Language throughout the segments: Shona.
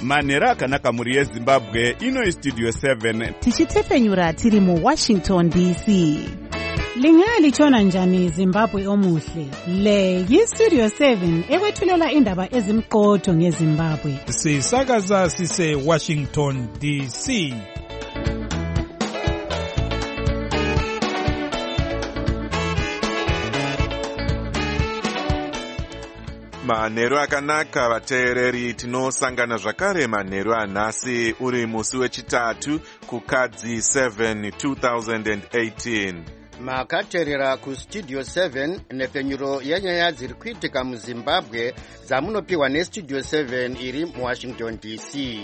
manhero akanaka mhuri yezimbabwe. Ino Studio 7 tichitefenyura tiri muWashington DC. Lingalitshona njani Zimbabwe omuhle? Le yiStudio 7 ekwethulela indaba ezimqotho ngeZimbabwe. Sisakaza sise Washington DC. Manhero akanaka vateereri, tinosangana zvakare manhero anhasi uri musi wechitatu kukadzi 7 2018. Makateerera kuStudio 7 nepfenyuro yenyaya dziri kuitika muZimbabwe dzamunopiwa neStudio 7 iri muWashington DC.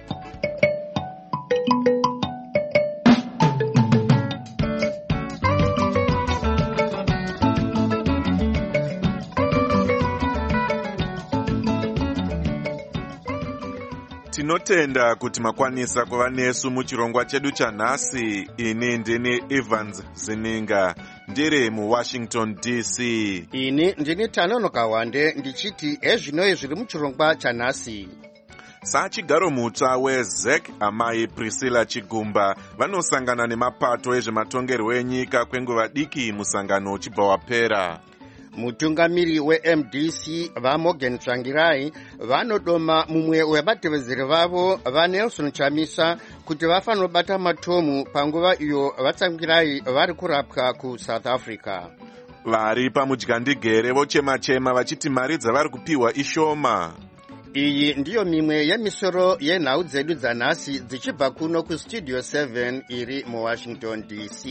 Tinotenda kuti makwanisa kuva nesu muchirongwa chedu chanhasi. Ini ndini Evans Zininga ndiri muWashington DC. Ini ndini Tanono Kawande ndichiti ezvinoi zviri muchirongwa chanhasi. Sachigaro mutsva weZEC amai Priscilla Chigumba vanosangana nemapato ezvematongerwo enyika kwenguva diki musangano uchibva wapera. Mutungamiri weMDC vaMorgan Tsvangirai vanodoma mumwe wevatevezeri vavo vaNelson Chamisa kuti vafanira kubata matomu panguva iyo vaTsvangirai vari kurapwa kuSouth Africa. Vari pamudyandigere vochema-chema vachiti mari dzavari kupiwa ishoma. Iyi ndiyo mimwe yemisoro yenhau dzedu dzanhasi dzichibva kuno kuStudio 7 iri muWashington DC.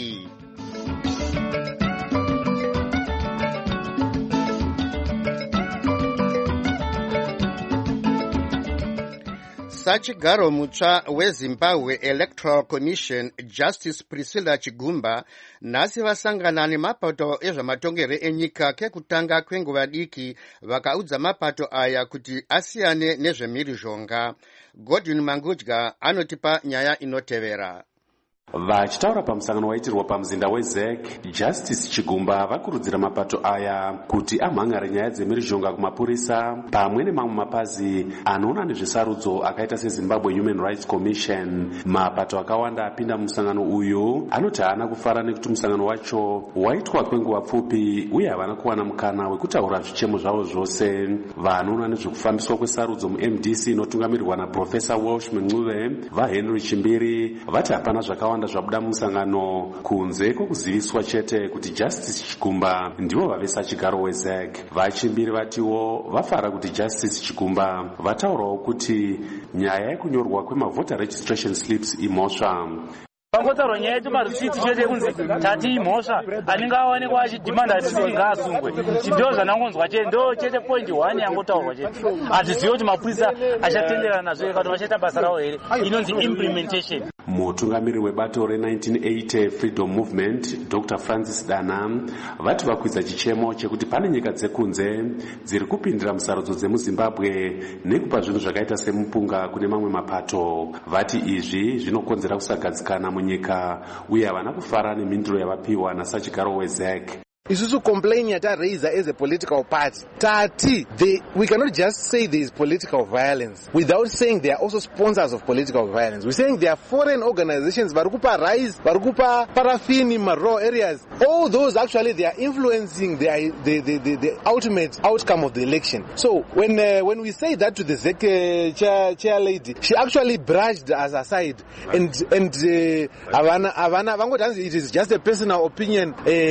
Sachigaro mutsva weZimbabwe Electoral Commission Justice Priscilla Chigumba nhasi vasangana nemapato ezvematongero enyika kekutanga kwenguva diki vakaudza mapato aya kuti asiyane nezvemhirizhonga. Godwin Mangudya anotipa nyaya inotevera. Vachitaura pamusangano waitirwa pamuzinda weZEC, Justice Chigumba vakurudzira mapato aya kuti amhangare nyaya dzemhirizhonga kumapurisa pamwe nemamwe mapazi anoona nezvesarudzo akaita seZimbabwe Human Rights Commission. Mapato akawanda apinda mumusangano uyu anoti haana kufara nekuti musangano wacho waitwa kwenguva pfupi uye havana kuwana mukana wekutaura zvichemo zvavo zvose. Vanoona nezvekufambiswa kwesarudzo muMDC inotungamirirwa naProfesa Welsh Mncube vaHenry Chimbiri vati hapana zvakawanda zvabuda musangano kunze kwokuziviswa chete kuti Justice Chigumba ndivo vavesa chigaro weZEC. Vachimbiri vatiwo vafara kuti Justice Chigumba vataurawo kuti nyaya yekunyorwa kwemavoter registration slips imhosva. Pangotaurwa nyaya yemarisiti chete kunzi tati imhosva anenge awanikwa achidhimanda risiti ngaasungwe. Ndizvo zvandangonzwa chete, ndo chete point 1 yangotaurwa chete. Hatizivi kuti mapurisa achatenderana nazvo kana vachaita basa ravo here. Inonzi implementation. Mutungamiri webato re1980 Freedom Movement Dr. Francis Dana vati vakwidza chichemo chekuti pane nyika dzekunze dziri kupindira musarudzo dzemuZimbabwe nekupa zvinhu zvakaita semupunga kune mamwe mapato. Vati izvi zvinokonzera kusagadzikana munyika uye havana kufara nemhinduro yavapiwa nasachigaro weZEC. Isusu complain yataraisa as a political party. We cannot just say there is political violence without saying they are also sponsors of political violence. We're saying there are foreign organizations, Varukupa Rise, Varukupa Paraffin in rural areas. All those actually they are influencing the ultimate outcome of the election. So when we say that to the ZEC chair lady, she actually brushed us aside and it is just a personal opinion.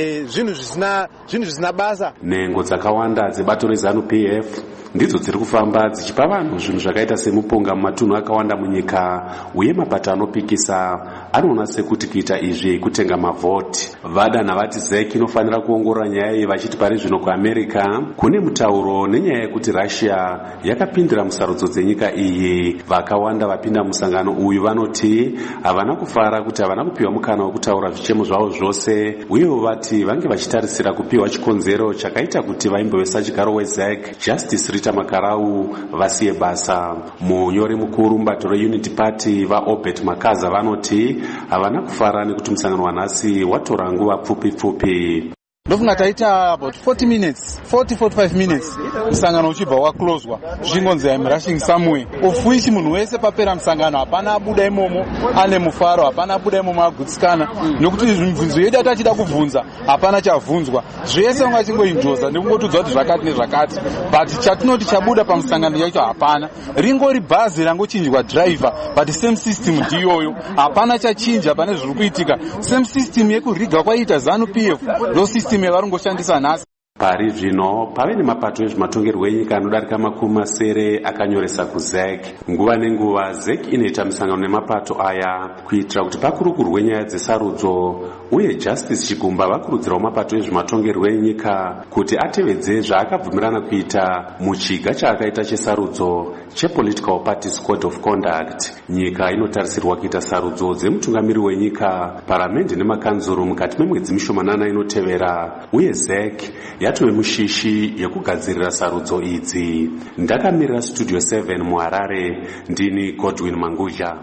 Nengo dzakawanda dzebato reZANU-PF ndidzo dziri kufamba dzichipa vanhu zvinhu zvakaita semupunga mumatunhu akawanda munyika uye mapato anopikisa anoona sekuti kuita izvi kutenga mavhoti. Vadanha vati ZEC inofanira kuongorora nyaya iyi vachiti pari zvino kuAmerica kune mutauro nenyaya yekuti Russia yakapindira musarudzo dzenyika iyi. Vakawanda vapinda musangano uyu vanoti havana kufara kuti havana kupiwa mukana wekutaura zvichemo zvavo zvose uyewo vati vange vachitarisira kupiwa chikonzero chakaita kuti vaimbovesa chigaro weZEC Justice Rita Makarau vasiye basa. Munyori mukuru mubato reUnity Party vaObert Makaza vanoti havana kufara nekuti musangano wanhasi watora nguva pfupi. ndofunga taita about 40-45 minutes musangano uchibva wakloswa zvichingonzi I'm rushing somewhere, of which munhu wese papera musangano hapana abuda imomo ane mufaro, hapana abuda imomo agutsikana, nokuti mibvunzo yedu atachida kubvunza hapana chavhunzwa, zvese unga chingoinjoza nekungotudzwa kuti zvakati nezvakati, but chatinoti chabuda pamusangano yacho hapana. Ringori bhazi rangochinjwa driver, but same system ndiyoyo, hapana chachinja pane zviri kuitika, same system yekuriga kwaita ZANU-PF ndo system yavarongoshandisa nhasi. Pari zvino pave nemapato ezvematongerwo enyika anodarika 70 akanyoresa kuZEC. Nguva nenguva ZEC inoita misangano nemapato aya kuitira kuti pakurukurwe nyaya dzesarudzo, uye Justice Chigumba vakurudzirawo mapato ezvematongerwo enyika kuti atevedze zvaakabvumirana kuita muchiga chaakaita chesarudzo chePolitical Parties Code of Conduct. Nyika inotarisirwa kuita sarudzo dzemutungamiri wenyika, paramende nemakanzuru mukati memwedzi mishomanana inotevera, uye ZEC yatove mushishi yekugadzirira sarudzo idzi. Ndakamirira Studio 7 muHarare, ndini Godwin Manguja.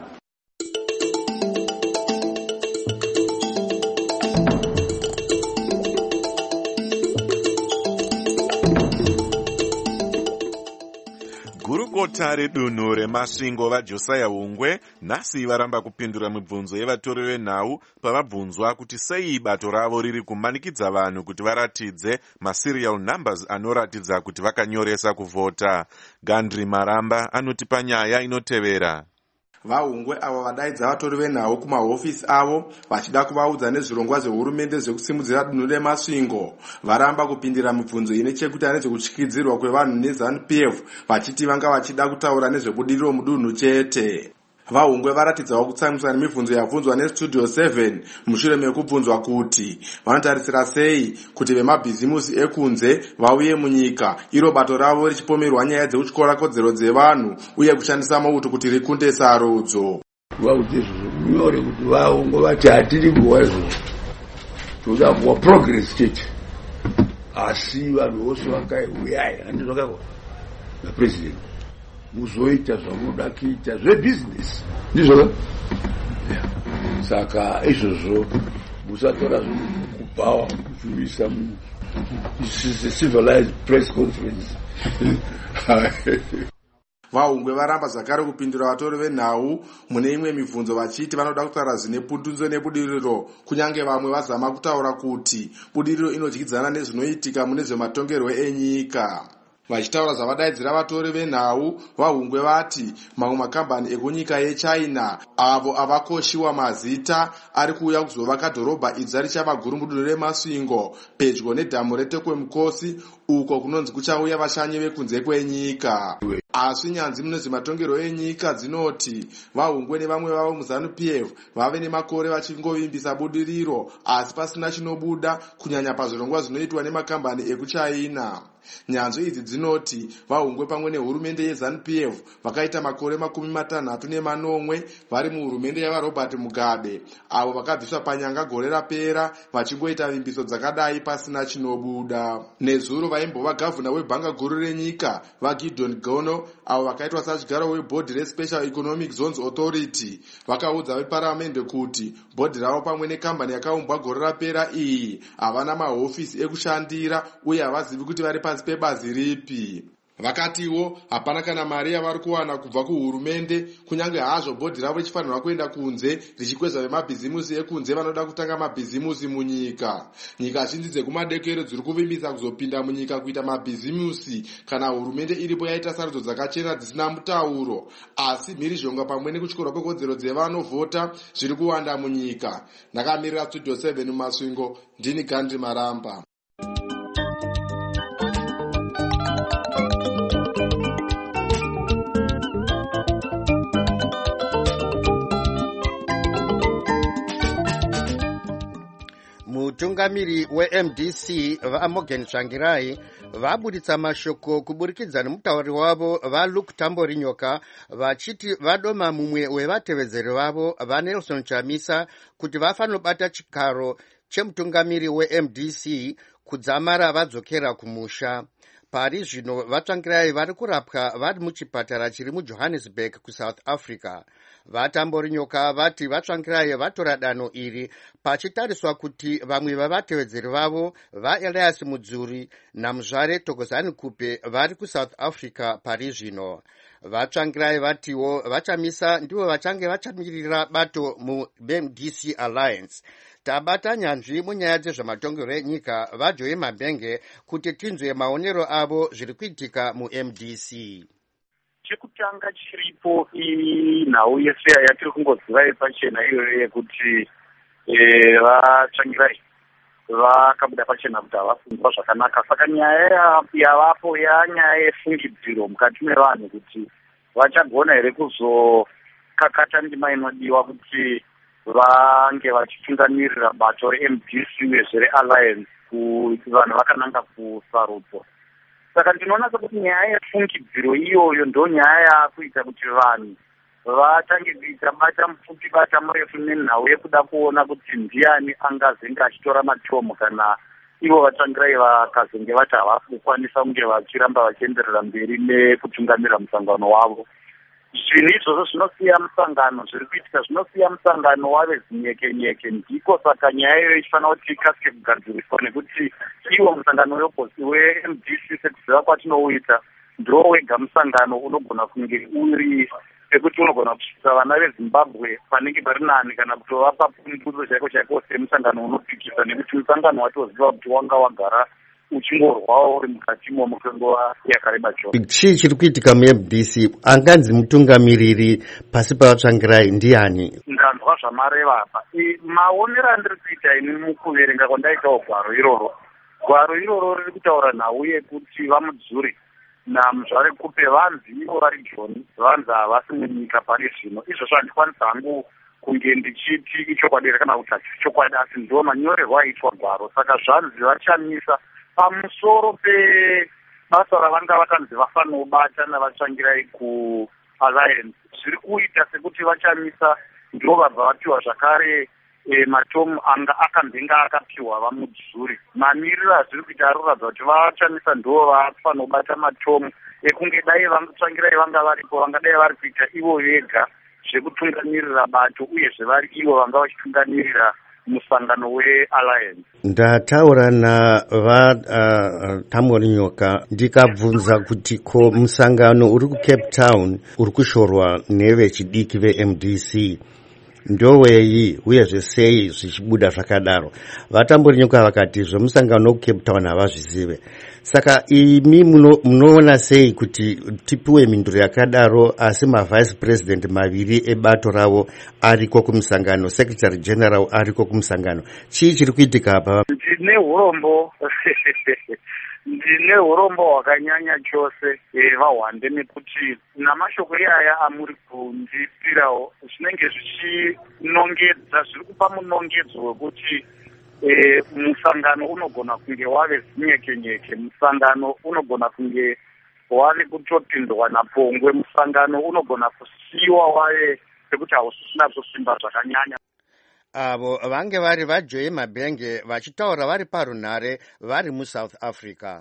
Gurukota redunhu remasvingo vaJosiah Hungwe nhasi varamba kupindura mibvunzo yevatori venhau pavabvunzwa kuti sei bato ravo riri kumanikidza vanhu kuti varatidze maserial numbers anoratidza kuti vakanyoresa kuvhota. Gandri Maramba anoti panyaya inotevera. VaHungwe ava vadaidza vatori venhau kumahofisi avo vachida kuvaudza nezvirongwa zvehurumende zvekusimudzira dunhu remasvingo. Varamba kupindira mibvunzo ine chekuita nezvekutyidzirwa kwevanhu neZANU-PF, vachiti vanga vachida kutaura nezvebudiriro mudunhu chete. VaHungwe varatidzawo kutsamwiswa nemibvunzo yabvunzwa neStudio 7 mushure mekubvunzwa kuti vanotarisira sei kuti vemabhizimusi ekunze vauye munyika, iro bato ravo richipomerwa nyaya dzekutyora kodzero dzevanhu uye kushandisa mauto kuti rikunde sarudzo. Vauti zvonyore kuti VaHungwe vati hatiri kuwa izvozvo, toda kuwa progress chete, asi vanhu vose vakaiuyai handi zvakakwa napresident muzoita zvamunoda kuita zvebusiness ndizvo. Saka izvozvo musatora zvekubhawa kuchuisa civilized press conference. VaHungwe varamba zvakare kupindura vatori venhau mune imwe mibvunzo vachiti vanoda kutaura zvine pundunzo nebudiriro, kunyange vamwe vazama kutaura kuti budiriro inodyidzana nezvinoitika mune zvematongerwo enyika. Vachitaura zvavadaidzira vatori venhau, VaHungwe vati mamwe makambani ekunyika yeChina avo avakoshiwa mazita ari kuuya kuzovaka dhorobha idzva richava guru mudunhu remasvingo pedyo nedhamu reTekwemukosi, uko kunonzi kuchauya vashanyi vekunze kwenyika. Asi nyanzvi mune zvematongerwo enyika dzinoti VaHungwe nevamwe vavo muZANU-PF vave nemakore vachingovimbisa budiriro asi pasina chinobuda, kunyanya pazvirongwa zvinoitwa nemakambani ekuChina. Nyanzvi idzi dzinoti VaHungwe pamwe nehurumende yeZANU-PF vakaita makore 64 vari muhurumende yavaRobert Mugabe, avo vakabviswa panyanga gore rapera vachingoita vimbiso dzakadai pasina chinobuda. Nezuro vaimbova gavhuna webhanga guru renyika vaGideon Gono, avo vakaitwa sachigaro webhodhi reSpecial Economic Zones Authority, vakaudza veparamende kuti bhodhi ravo pamwe nekambani yakaumbwa gore rapera iyi havana mahofisi ekushandira uye havazivi kuti vari pasi pebazi ripi. Vakatiwo hapana kana mari yavari kuwana kubva kuhurumende, kunyange hazvo bhodhi ravo richifanirwa kuenda kunze richikwezva vemabhizimusi ekunze vanoda kutanga mabhizimusi munyika. Nyika zhinji dzekumadekero dziri kuvimbisa kuzopinda munyika kuita mabhizimusi kana hurumende iripo yaita sarudzo dzakachena dzisina mutauro, asi mhirizhonga pamwe nekutyorwa kwekodzero dzevanovhota zviri kuwanda munyika. Ndakamirira Studio 7 mumasvingo, ndini Gandhi Maramba. Mutungamiri weMDC vaMorgan Tsvangirai vabuditsa mashoko kuburikidza nemutauri wavo vaLuke Tamborinyoka vachiti vadoma mumwe wevatevedzeri vavo vaNelson Chamisa kuti vafanobata chikaro chemutungamiri weMDC kudzamara vadzokera kumusha. pari zvino vatsvangirai vari kurapwa vari muchipatara chiri mujohannesburg kusouth africa. Vatambori nyoka vati vatsvangirai vatora danho iri pachitariswa kuti vamwe vavatevedzeri vavo vaElias Mudzuri naMuzvare Thokozani Kupe vari kuSouth Africa pari zvino. Vatsvangirai vatiwo vachamisa ndivo vachange vachamirira bato muMDC Alliance. Tabata nyanzvi munyaya dzezvematongerwo enyika vaJoe Mabenge kuti tinzwe maonero avo zviri kuitika muMDC. Chekutanga chiripo inhau yese yatiri kungoziva pachena iyoyo yekuti vatsvangirai vakabuda pachena kuti havafungwa zvakanaka. Saka nyaya yavapo yanyaya yefungidziro mukati mevanhu kuti vachagona here kuzokakata ndima inodiwa kuti vange vachitungamirira bato reMDC nezvereAlliance kuti vanhu vakananga kusarudzo. Saka ndinoona sekuti nyaya yefungidziro iyoyo ndo nyaya yakuita kuti vanhu vatange kuita bata mupfupi bata murefu nenhau yekuda kuona kuti ndiani angazenge achitora matomu kana ivo vatsvangirai vakazenge vati havasi kukwanisa kunge vachiramba vachienderera mberi nekutungamira musangano wavo. Zvinhu izvozvo zvinosiya musangano zviri kuitika zvinosiya musangano wave zinyekenyeke. Ndiko saka nyaya iyoyo ichifanira kuti ikasike kugadziriswa nekuti iwo musangano weMDC sekuziva kwatinouita ndo wega musangano unogona kunge uri pekuti unogona kusvitsa vana veZimbabwe panenge pari nani kana kutovapa pundutso chaiko chaiko semusangano unopikisa nekuti musangano watoziva kuti wanga wagara uchingorwawo uri mukatimo mukwenguva yakareba chose. Chii chiri kuitika muMDC? Anganzi mutungamiriri pasi pavatsvangirai ndiani? Ndanzwa zvamareva apa. Maonero andiri kuita ini mukuverenga kwandaitawo gwaro iroro riri kutaura nhau yekuti vaMudzuri naMuzvare Kupe vanzi ivo vari John vanzi havasi munyika pari zvino. Izvozvo handikwanisa hangu kunge ndichiti ichokwadi kana kuti hachisi chokwadi, asi ndo manyorerwo aitwa gwaro. Saka zvanzi vachamisa pamusoro pebasa ravanga vakanzi vafanobata navatsvangirai kuAlliance. Zviri kuita sekuti vachamisa ndo vabva vapiwa zvakare matomu anga akambenga akapiwa vaMudzuri. Mamiriro azviri kuita aroradza kuti vachamisa ndo vafanobata matomu ekunge dai vatsvangirai vanga varipo vangadai vari kuita ivo vega zvekutungamirira bato uyezve vari ivo vanga vachitungamirira musangano weAlliance. Ndataura navatambori nyoka ndikabvunza kuti ko musangano uri kuCape Town uri kushorwa nevechidiki veMDC ndowei uyezve sei zvichibuda zvakadaro. Vatambori nyoka vakati zvemusangano wekuCape Town havazvizive. Saka imi munoona sei kuti tipiwe mhinduro yakadaro asi mavice president maviri ebato ravo ariko kumusangano, secretary general ariko kumusangano? Chii chiri kuitika apa? Ndine urombo hwakanyanya chose vahwande nekuti namashoko iyaya amuri kundipirawo zvinenge zvichinongedza, zviri kupa munongedzo wekuti musangano unogona kunge wave zinyekenyeke, musangano unogona kunge wave kutopindwa napongwe, musangano unogona kusiyiwa wave sekuti hausisina kusimba zvakanyanya. Avo vange vari vaJoe Mabenge vachitaura vari parunhare vari muSouth Africa.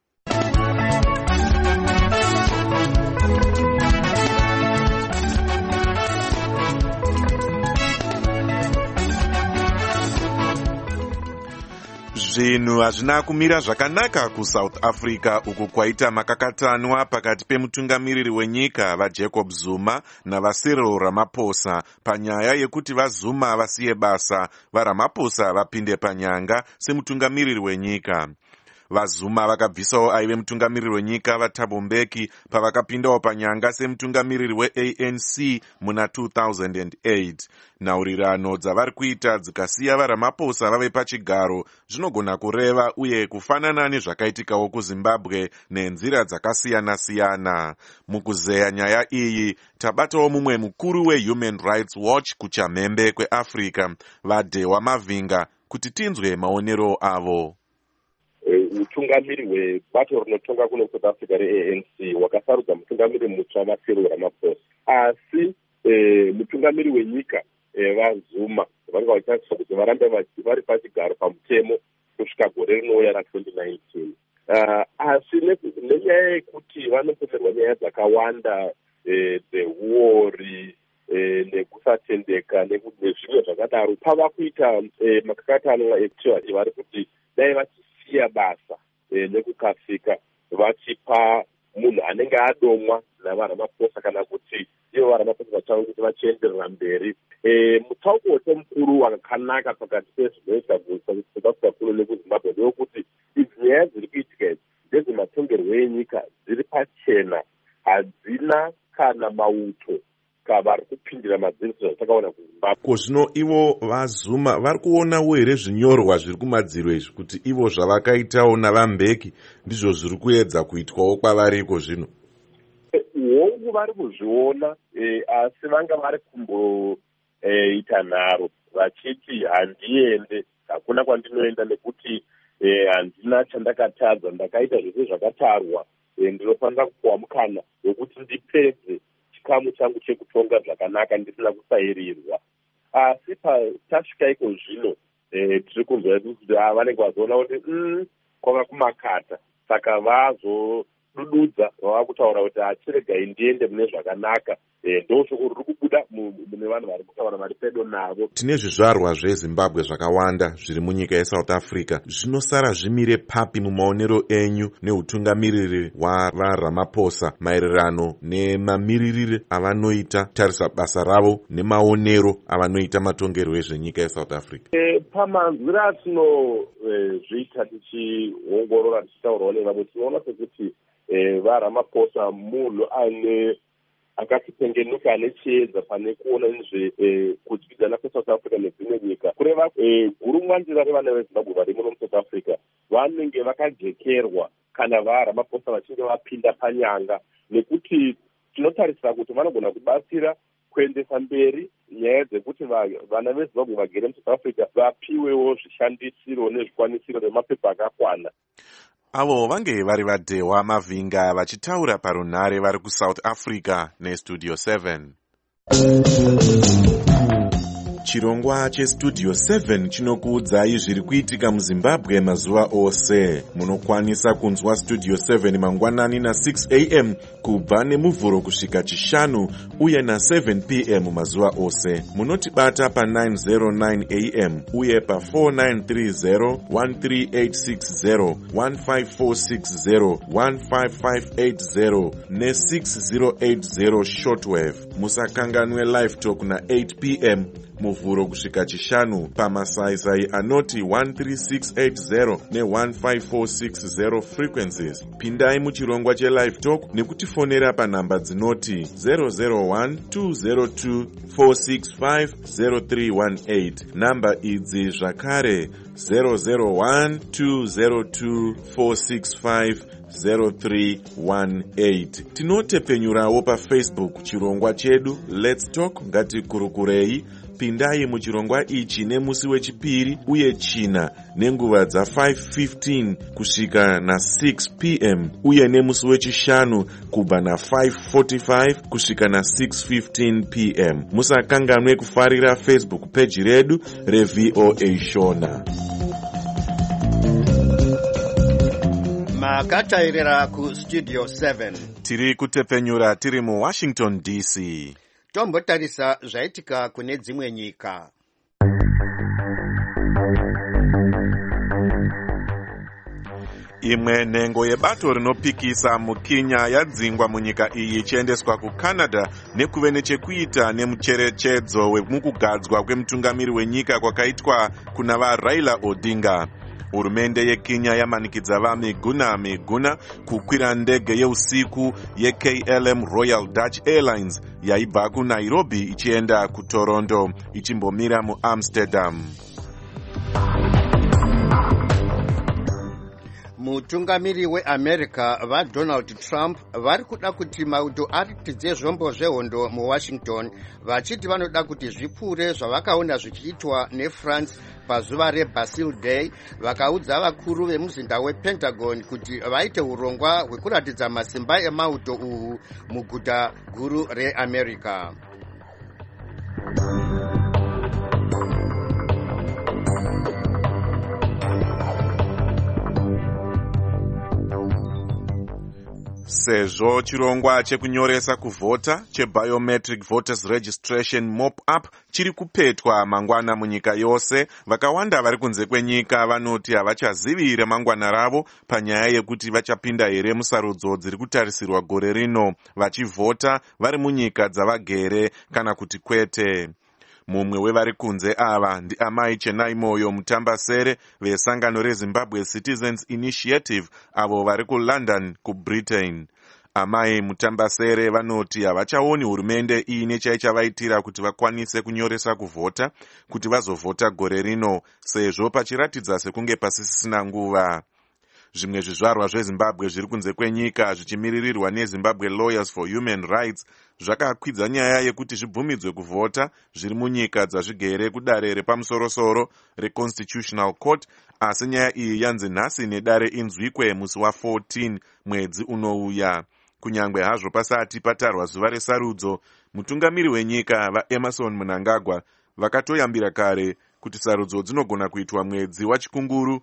Zvinhu hazvina kumira zvakanaka kuSouth Africa uku kwaita makakatanwa pakati pemutungamiriri wenyika vaJacob Zuma navaCyril Ramaphosa panyaya yekuti vaZuma vasiye basa, vaRamaphosa vapinde panyanga semutungamiriri wenyika. VaZuma vakabvisawo aive mutungamiriri wenyika vaThabo Mbeki pavakapindawo panyanga semutungamiriri weANC muna 2008. Nhaurirano dzavari kuita dzikasiya vaRamaphosa vave pachigaro zvinogona kureva uye kufanana nezvakaitikawo kuZimbabwe nenzira dzakasiyana-siyana. Mukuzeya nyaya iyi tabatawo mumwe mukuru weHuman Rights Watch kuchamhembe kweAfrica, vaDhewa Mavhinga, kuti tinzwe maonero avo. Mutungamiri webato rinotonga kuno South Africa reANC wakasarudza mutungamiri mutsva vaCyril Ramaphosa, asi mutungamiri wenyika vaZuma vanga vachitariswa kuti varambe vari pachigaro pamutemo kusvika gore rinouya ra2019. asi nenyaya yekuti vanopoterwa nyaya dzakawanda dzeuori nekusatendeka nezvimwe zvakadaro, pava kuita makakatanwa ekuti vari kuti dai vachisiya basa nekukasika vachipa munhu anenge adomwa navaramaposa kana kuti ivo varamaposa vachava kuti vachienderera mberi. Mutauro wose mukuru wakanaka pakati pezvinoita kuSouth kuno nekuZimbabwe ndewekuti idzi nyaya dziri kuitika idzi ndedzematongerwo enyika dziri pachena, hadzina kana mauto vari kupindira madziriso zvatakaona kuZimbabwe. Ko zvino ivo vaZuma vari kuonawo here zvinyorwa zviri kumadziro izvi kuti ivo zvavakaitawo navaMbeki ndizvo zviri kuedza kuitwawo kwavariko zvino? Hongu vari kuzviona, asi vanga vari kumboita nharo vachiti handiende, hakuna kwandinoenda nekuti handina chandakatadza, ndakaita zvese zvakatarwa, ndinofanira kupuwa mukana wekuti ndipedze chikamu changu chekutonga zvakanaka ndisina kusairirwa. Asi tasvika iko zvino tiri kunzwa kuti vanenge vazoona kuti kwava kumakata, saka vazodududza vava kutaura kuti achiregai ndiende mune zvakanaka. Ndoshoko riri kubuda mune vanhu vari kutaura vari pedo navo. Tine zvizvarwa zveZimbabwe zvakawanda zviri munyika yeSouth Africa. Zvinosara zvimire papi mumaonero enyu neutungamiriri hwaRamaphosa maererano nemamiririre avanoita tarisa basa ravo nemaonero avanoita matongerwo ezvenyika yeSouth Africa? Pamanzwira atinozviita tichiongorora tichitaurawo nevamwe tinoona sekuti vaRamaphosa munhu akatipengenuka ane chiedza pane kuona kudyidzana kweSouth Africa nedzimwe nyika. Kureva gurumwanzira revana veZimbabwe vari muno muSouth Africa vanenge vakajekerwa kana vaRamaphosa vachinge vapinda panyanga, nekuti tinotarisira kuti vanogona kubatsira kuendesa mberi nyaya dzekuti vana veZimbabwe vagere muSouth Africa vapiwewo zvishandisiro nezvikwanisiro nemapepa akakwana. Avo vange vari vaDehwa Mavhinga vachitaura parunhare vari kuSouth Africa neStudio 7. Chirongwa cheStudio 7 chinokuudzai zviri kuitika muZimbabwe mazuva ose. Munokwanisa kunzwa Studio 7 mangwanani na6 am kubva nemuvhuro kusvika chishanu uye na7 pm mazuva ose. Munotibata pa909 am uye pa4930, 13860, 15460, 15580 ne6080 shortwave. Musakanganwe live talk na8 pm muvhuro kusvika chishanu pamasaisai anoti 13680 ne15460 frequencies. Pindai muchirongwa chelive talk nekutifonera panhamba dzinoti 001-202-465-0318. Namba idzi zvakare 001-202-465-0318. Tinotepenyurawo paFacebook chirongwa chedu Let's Talk ngatikurukurei. Pindai muchirongwa ichi nemusi wechipiri uye china nenguva dza5:15 kusvika na6 pm uye nemusi wechishanu kubva na5:45 kusvika na6:15 pm. Musakanganwe kufarira Facebook page redu reVOA Shona. Makatairira kuStudio 7. Tiri kutepenyura tiri muWashington DC. Tombotarisa zvaitika kune dzimwe nyika. Imwe nhengo yebato rinopikisa muKenya yadzingwa munyika iyi ichiendeswa kuCanada nekuve nechekuita nemucherechedzo wemukugadzwa kwemutungamiri wenyika kwakaitwa kuna vaRaila Odinga. Hurumende yeKenya yamanikidza vaMiguna kukwira ndege yeusiku yeKLM Royal Dutch Airlines yaibva kuNairobi ichienda kuToronto ichimbomira muAmsterdam. Mutungamiri weAmerica vaDonald Trump vari kuda kuti mauto aritidze zvombo zvehondo muWashington vachiti vanoda kuti zvipfuure zvavakaona zvichiitwa neFrance pazuva reBasile Day. Vakaudza vakuru vemuzinda wePentagon kuti vaite urongwa hwekuratidza masimba emauto uhu muguta guru reAmerica. sezvo chirongwa chekunyoresa kuvhota chebiometric voters registration mop-up chiri kupetwa mangwana munyika yose, vakawanda vari kunze kwenyika vanoti havachazivi remangwana ravo panyaya yekuti vachapinda here musarudzo dziri kutarisirwa gore rino, vachivhota vari munyika dzavagere kana kuti kwete. Mumwe wevari kunze ava ndiamai Chenai Moyo Mutambasere vesangano reZimbabwe Citizens Initiative avo vari kuLondon kuBritain. Amai Mutambasere vanoti havachaoni hurumende iine chaichavaitira kuti vakwanise kunyoresa kuvhota kuti vazovhota gore rino, sezvo pachiratidza sekunge pasisina nguva. Zvimwe zvizvarwa zveZimbabwe zviri kunze kwenyika zvichimiririrwa neZimbabwe Lawyers for Human Rights zvakakwidza nyaya yekuti zvibvumidzwe kuvhota zviri munyika dzazvigere kudare repamusorosoro reConstitutional Court, asi nyaya iyi yanzi nhasi nedare inzwikwe musi wa14 mwedzi unouya. Kunyangwe hazvo pasati patarwa zuva resarudzo, mutungamiri wenyika vaEmerson Mnangagwa vakatoyambira kare kuti sarudzo dzinogona kuitwa mwedzi wachikunguru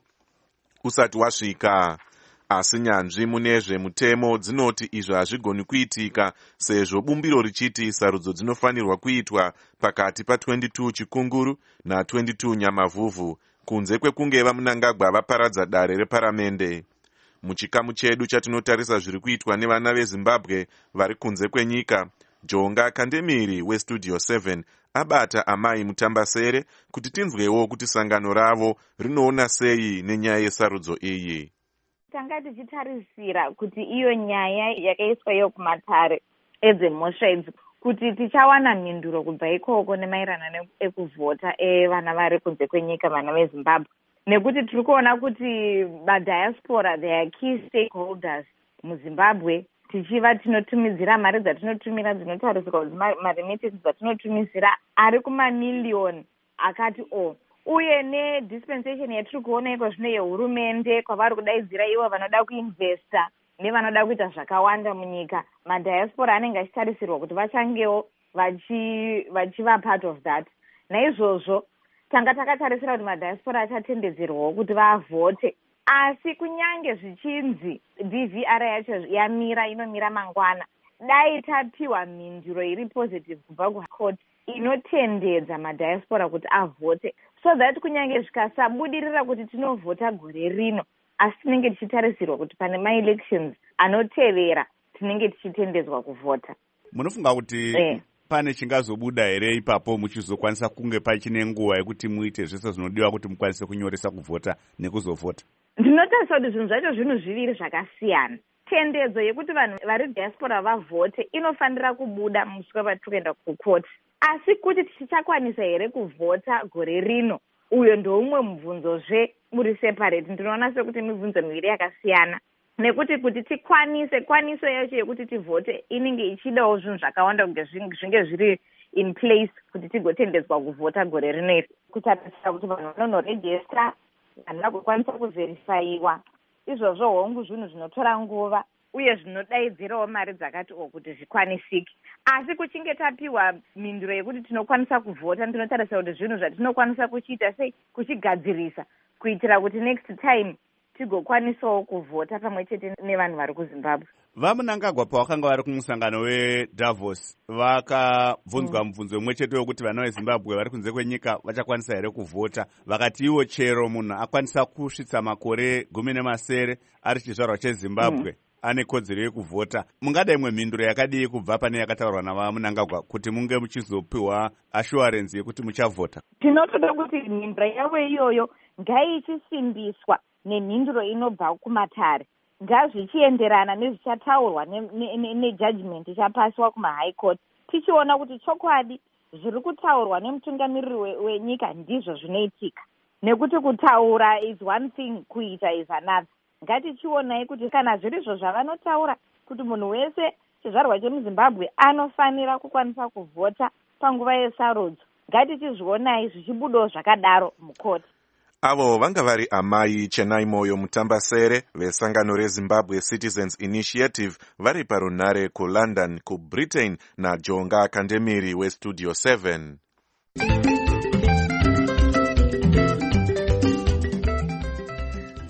usati wasvika. Asi nyanzvi munezvemutemo dzinoti izvi hazvigoni kuitika, sezvo bumbiro richiti sarudzo dzinofanirwa kuitwa pakati pa22 chikunguru na22 nyamavhuvhu, kunze kwekunge vaMnangagwa vaparadza dare reparamende. Muchikamu chedu chatinotarisa zviri kuitwa nevana veZimbabwe vari kunze kwenyika, Jonga Kandemiri weStudio 7 abata amai Mutambasere kuti tinzwewo kuti sangano ravo rinoona sei nenyaya yesarudzo iyi. Tanga tichitarisira kuti iyo nyaya yakaiswa iyo kumatare edzemhosva idzi kuti tichawana mhinduro kubva ikoko nemaererano ekuvhota evana vari kunze kwenyika, vana veZimbabwe, nekuti tiri kuona kuti madiaspora, their key stakeholders muZimbabwe, tichiva tinotumidzira mari dzatinotumira dzinotarisirwa kuti maremittance dzatinotumizira ari kumamiliyoni akati uye nedispensation yatiri kuona iko zvino yehurumende kwavari kudaidzira ivo vanoda kuinvesta nevanoda kuita zvakawanda munyika, madiaspora anenge achitarisirwa kuti vachangewo vachiva part of that. Naizvozvo tanga takatarisira kuti madiaspora achatendedzerwawo kuti vavhote, asi kunyange zvichinzi DVR yacho inomira mangwana, dai tapiwa mhinduro iri positive kubva kucourt inotendedza madiaspora kuti avhote, so that kunyange zvikasabudirira kuti tinovhota gore rino, asi tinenge tichitarisirwa kuti pane maelections anotevera tinenge tichitendedzwa kuvhota. Munofunga kuti pane chingazobuda here ipapo muchizokwanisa kunge pachine nguva yekuti muite zvese zvinodiwa kuti mukwanise kunyoresa kuvhota nekuzovhota? Ndinotarisa kuti zvinhu zvacho zvinhu zviviri zvakasiyana. Tendedzo yekuti vanhu vari diaspora vavhote inofanira kubuda muswe patikuenda kukoti, asi kuti tichakwanisa here kuvhota gore rino, uyo ndoumwe mubvunzozve uri separate. Ndinoona sekuti mibvunzo miviri yakasiyana, nekuti kuti tikwanise kwaniso yacho yekuti tivhote inenge ichidawo zvinhu zvakawanda kunge zvinge zviri in place kuti tigotendedzwa kuvhota gore rino iri. Kutarisira kuti vanhu vanonorejista, vanhu vagokwanisa kuvherifayiwa, izvozvo hongu zvinhu zvinotora nguva uye zvinodaidzirawo mari dzakati kuti zvikwanisike. Asi kuchinge tapiwa mhinduro yekuti tinokwanisa kuvhota, ndinotarisa kuti zvinhu zvatinokwanisa kuchiita sei kuchigadzirisa kuitira kuti next time tigokwanisawo kuvhota pamwe chete nevanhu vari kuZimbabwe. VaMnangagwa pavakanga vari kumusangano weDavos vakabvunzwa mubvunzo umwe chete wekuti vana veZimbabwe vari kunze kwenyika vachakwanisa here kuvhota, vakati iwo chero munhu akwanisa kusvitsa makore 10 ari chizvarwa cheZimbabwe ane kodzero yekuvhota. Mungada imwe mhinduro yakadii kubva pane yakataurwa navaMnangagwa kuti munge muchizopiwa assurance yekuti muchavhota? Tinotoda kuti mhinduro yavo iyoyo ngayichisimbiswa nemhinduro inobva kumatare, ngazvichienderana nezvichataurwa nejudgment ichapaswa kumaHigh Court, tichiona kuti chokwadi zviri kutaurwa nemutungamiriri wenyika ndizvo zvinoitika, nekuti kutaura is one thing, kuita is another. Ngatichionai kuti kana zvirizvo zvavanotaura kuti munhu wese chizvarwa chemuZimbabwe anofanira kukwanisa kuvhota panguva yesarudzo, ngatichizvionai zvichibudawo zvakadaro mukoti. Avo vanga vari amai Chenai Moyo Mutambasere vesangano reZimbabwe Citizens Initiative vari parunhare kuLondon kuBritain naJonga Kandemiri weStudio 7.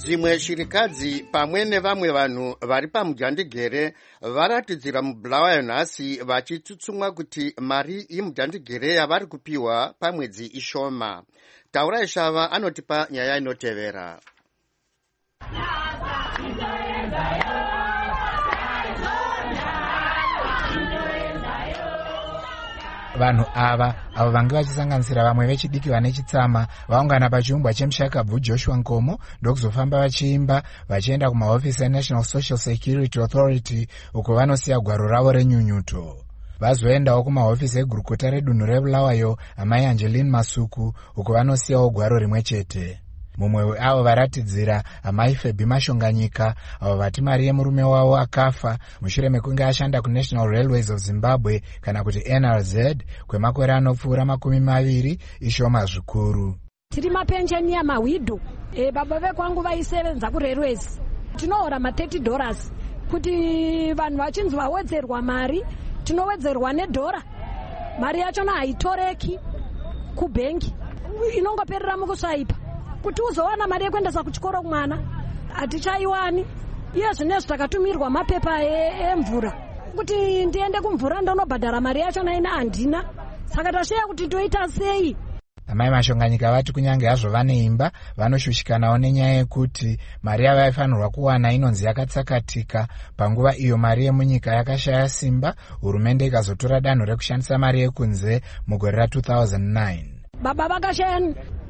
dzimwe shirikadzi pamwe nevamwe vanhu vari pamujandigere varatidzira mubulawayo nhasi vachitsutsumwa kuti mari yemujandigere yavari kupiwa pamwedzi ishoma. Taurai Shava anotipa nyaya inotevera. Vanhu ava avo vange vachisanganisira vamwe vechidiki vane chitsama vaungana pachiumbwa chemushakabvu Joshua Nkomo ndokuzofamba vachiimba vachienda kumahofisi eNational Social Security Authority uko vanosiya gwaro ravo renyunyuto. Vazoendawo kumahofisi egurukota redunhu reBulawayo amai Angeline Masuku uko vanosiyawo gwaro rimwe chete. Mumwe weavo varatidzira amai Febi Mashonganyika avo vati mari yemurume wavo akafa mushure mekunge ashanda kuNational Railways of Zimbabwe kana kuti NRZ kwemakore anopfuura 20 ishoma zvikuru. Tiri mapensheni yamahwidho. Baba vekwangu vaisevenza kuRailways. Tinohora $30 kuti vanhu vachinzi vawedzerwa mari tinowedzerwa $1. Mari yachona haitoreki kubhengi inongoperera mukusvaipa. Kuti uzowana mari yekuendesa kuchikoro kumwana hatichaiwani. Iye zvinezvi takatumirwa mapepa emvura kuti ndiende kumvura ndonobhadhara mari yachona ina handina. Saka tasheya kuti toita sei? Amai Mashonganyika vati kunyange hazvo vane imba vanoshushikanawo nenyaya yekuti mari yavaifanirwa kuwana inonzi yakatsakatika panguva iyo mari yemunyika yakashaya simba, hurumende ikazotora danho rekushandisa mari yekunze mugore ra2009. Baba vakashaya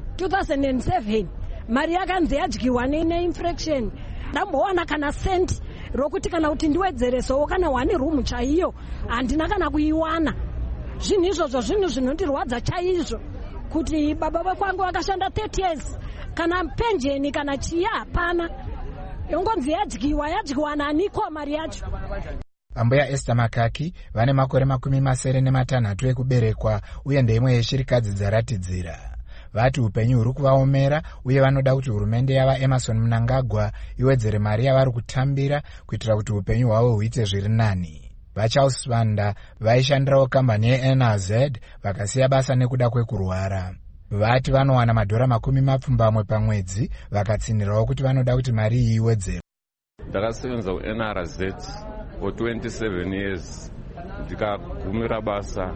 2007 mari yakanzi yadyiwa neinflection. Ndambowana kana senti rokuti kana kuti ndiwedzeresowo kana 1 room chaiyo handina kana kuiwana. Zvinhu izvozvo zvinhu zvinondirwadza chaizvo kuti baba vakwangu vakashanda 30 years kana penjeni kana chiya hapana. Yongonzi yadyiwa naniko mari yacho. Ambuya Esther Makaki vane makore 76 ekuberekwa uye ndeimwe yeshirikadzi dzaratidzira. Vati upenyu huri kuvaomera uye vanoda kuti hurumende yava Emerson Mnangagwa iwedzere mari yavari kutambira kuitira kuti upenyu hwavo huite zviri nani. VaCharles Vanda vaishandirawo kambani yeNRZ vakasiya basa nekuda kwekurwara. Vati vanowana $20 pamwedzi vakatsinirawo kuti vanoda kuti mari iyi iwedzerwe. Ndakasevenza kuNRZ for 27 years. Ndikagumira basa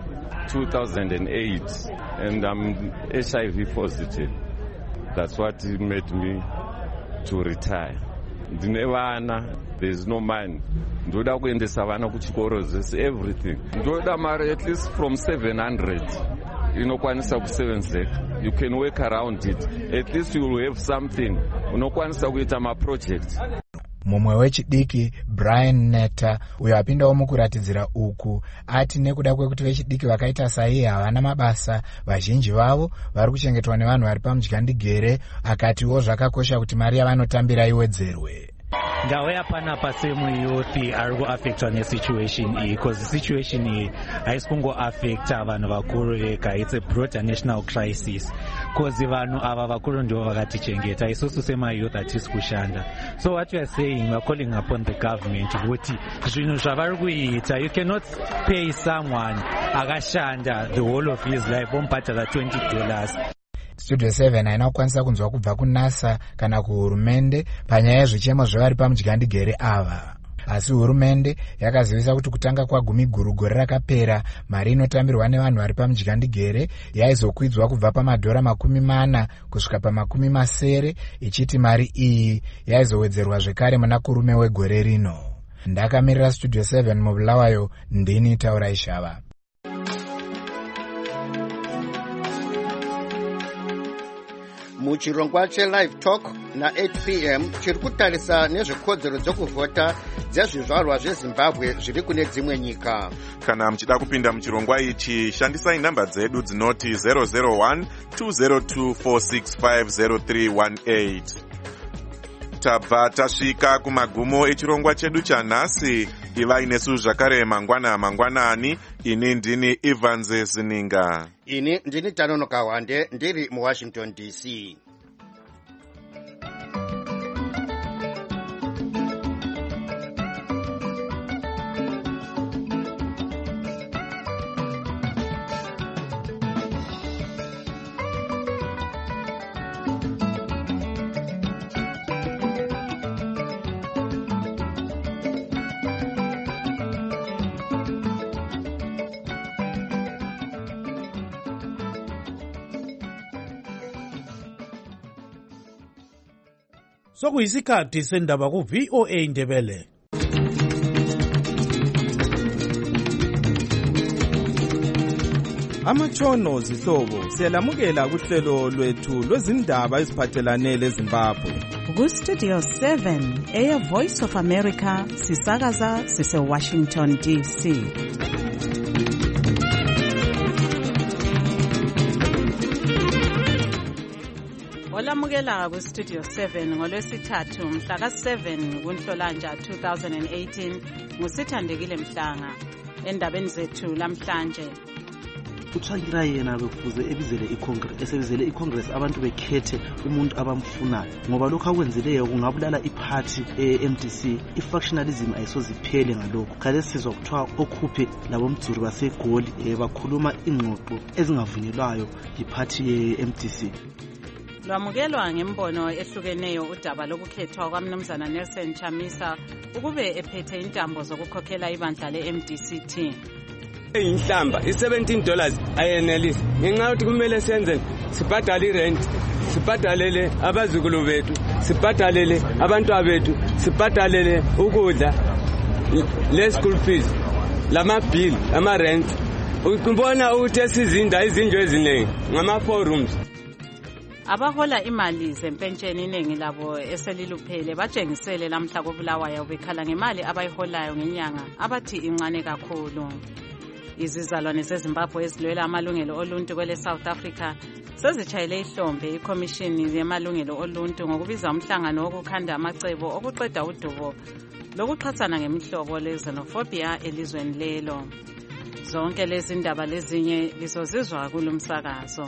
2008 and I'm HIV positive. That's what made me to retire. Ndine vana, there's no money. Ndoda kuendesa vana kuchikoro zvese everything. Ndoda mari at least from 700. Inokwanisa kusevenzeka. You can work around it. At least you will have something. Unokwanisa kuita ma-project. Mumwe wechidiki Brian Netta uyo apindawo mukuratidzira uku ati nekuda kwekuti vechidiki vakaita saiye havana mabasa, vazhinji vavo vari kuchengetwa nevanhu vari pamujyandigere, akatiwo zvakakosha kuti mari yavanotambira iwedzerwe. Ndauya panapa semuyuthi ari kuaffectwa nesituation iyi because situation iyi haisi kungoaffecta vanhu vakuru vega. It's a broader national crisis because vanhu ava vakuru ndivo vakatichengeta, isusu semayouth hatisi kushanda. So what we are saying, we are calling upon the government kuti zvinhu zvavari kuita, you cannot pay someone akashanda the whole of his life omubhadhara $20. Studio 7 haina kukwanisa kunzwa kubva kuNASA kana kuhurumende panyaya yezvichemo zvevari pamujyandigere ava. Asi hurumende yakazivisa kuti kutanga kwaGumiguru gore rakapera mari inotambirwa nevanhu vari pamujyandigere yaizokwidzwa kubva $40 kusvika pa$70, ichiti mari iyi yaizowedzerwa zvekare muna kurume wegore rino. Ndakamirira Studio 7 muBulawayo, ndini Taurai Shava. Muchirongwa cheLive Talk na 8 p.m. chiri kutarisa nezvekodzero dzokuvhota dzezvizvarwa zveZimbabwe zviri kune dzimwe nyika. Kana muchida kupinda muchirongwa ichi, shandisai namba dzedu dzinoti 001-202-465-0318. Tabva tasvika kumagumo echirongwa chedu chanhasi. Ivai nesu zvakare mangwanani. Ini ndini Evans Zininga. Ini ndini Tanonoka Wande, ndiri muWashington DC. sokuyisikhathi sendaba ku-VOA Indebele. Amatshono zihlobo siyalamukela kuhlelo lwethu lwezindaba eziphathelane leZimbabwe. Ku-Studio 7 Air Voice of America sisakaza sise-Washington DC. Olamukela ku-Studio 7 ngolwesithathu mhla ka-7 kuNhlolanja 2018 ngusithandekile Mhlanga. Endabeni zethu lamhlanje, uThwangirayi yena bekufuze ebizele iCongress, esebizele iCongress abantu bekhethe umuntu abamfunayo, ngoba lokho akwenzileyo kungabulala iparty eMDC. Ifactionalism ayisoziphele ngalokho. Kale sizwa kuthiwa okhuphe labomdzuri baseGoli bakhuluma ingxoxo ezingavunyelwayo yiparty yeMDC. lwamukelwa ngembono ehlukeneyo udaba lokukhethwa kwaMnumzana Nelson Chamisa ukube ephethe intambo zokukhokhela ibandla le-MDCT. Inhlamba $17 ayenelisi ngenxa yokuthi kumele senze sibhadale irent, sibhadalele abazukulu bethu, sibhadalele abantwana bethu, sibhadalele ukudla, le school fees, lama bill, ama rent. Ukubona ukuthi esizinda izindlu eziningi ngama forums. Abahola imali zempentsheni iningi labo eseliluphele batshengisele lamhla koBulawayo bekhala ngemali abayiholayo ngenyanga abathi incane kakhulu. Izizalwane zeZimbabwe ezilwela amalungelo oluntu kwele South Africa sezitshayele ihlombe ikhomishini yamalungelo oluntu ngokubiza umhlangano wokukhanda amacebo okuqeda udubo lokuxhatsana ngemihlobo le-xenophobia elizweni lelo. Zonke lezi ndaba lezinye lizozizwa kulumsakazo.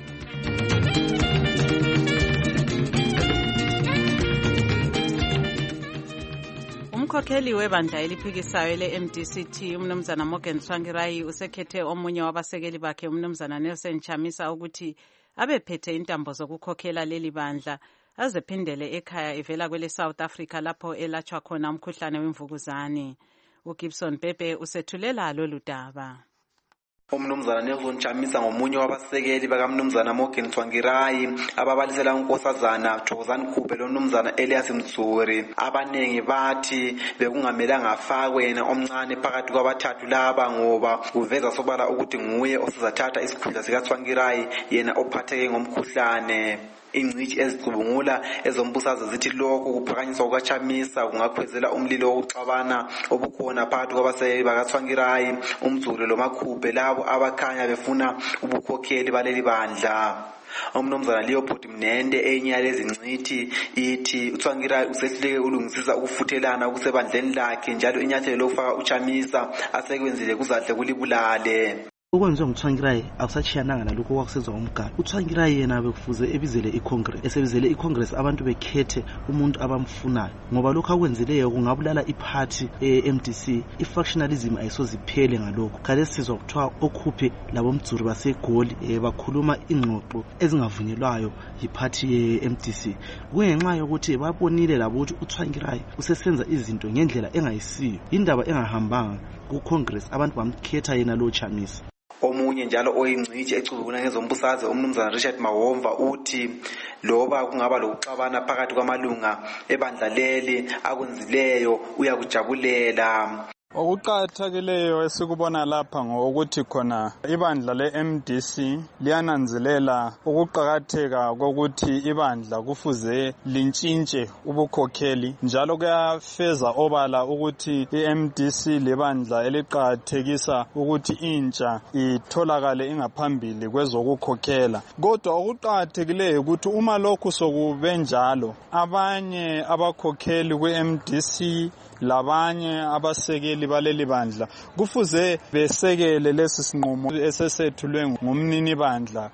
Umkhokheli webandla eliphikisayo le-MDCT uMnumzana Morgan Tsvangirai usekhethe omunye wabasekeli bakhe uMnumzana Nelson Chamisa ukuthi abephethe intambo zokukhokhela leli bandla azephindele ekhaya evela kwele South Africa lapho elatshwa khona umkhuhlane wemvukuzane. uGibson Bebe usethulela lolu daba. uMnumzana Nelson Chamisa ngomunye wabasekeli bakaMnumzana Morgan Tsvangirai ababalisela unkosazana Thokozani Khube loMnumzana Elias Mtsuri. Abanengi bathi bekungamelanga afakwe yena omncane phakathi kwabathathu laba ngoba kuveza sobala ukuthi nguye osizathatha isikhundla sikaTsvangirai yena ophatheke ngomkhuhlane. Ingcitshi ezicubungula ezombusazwe zithi lokhu kuphakanyiswa kukaChamisa kungakhwezela umlilo wokuxabana obukhona phakathi kwabasekeli bakaTsvangirai, uMzulu loMakhube labo abakhanya befuna ubukhokheli baleli bandla. uMnumzana Leopold Mnende enye yalezi ngcithi ithi uTsvangirai usehluleke ulungisisa ukufuthelana kusebandleni lakhe njalo inyathelo lokufaka uChamisa asekwenzile kuzadle kulibulale. Ukwenziwa nguTsvangirai akusachiyananga nalokho kwakusenzwa umgalo. uTsvangirai yena bekufuze ebizele iCongress, esebizele iCongress abantu bekhethe umuntu abamfunayo, ngoba lokho akwenzileyo kungabulala iparty eMDC. Ifactionalism ayisoziphele ngalokho. Kale sizwa kuthiwa okhuphe labomdzuri baseGoli bakhuluma ingxoxo ezingavunyelwayo yiparty yeMDC. Kungenxa yokuthi babonile labo ukuthi uTsvangirai usesenza izinto ngendlela engayisiyo, indaba engahambanga kuCongress, abantu bamkhetha yena lo Chamisa. Omunye njalo oyingcithi ecubungula ngezombusazwe uMnumzana Richard Mawomva uthi loba kungaba lokuxabana phakathi kwamalunga ebandla leli akwenzileyo uyakujabulela. Okuqakathekileyo esikubona lapha ngokuthi khona ibandla le-MDC liyananzelela ukuqakatheka kokuthi ibandla kufuze lintshintshe ubukhokheli, njalo kuyafeza obala ukuthi i-MDC libandla eliqakathekisa ukuthi intsha itholakale ingaphambili kwezokukhokhela. Kodwa okuqakathekileyo ukuthi uma lokhu sokube njalo, abanye abakhokheli kwe-MDC labanye abasekeli baleli bandla kufuze besekele lesi sinqumo esesethulwe ngumnini bandla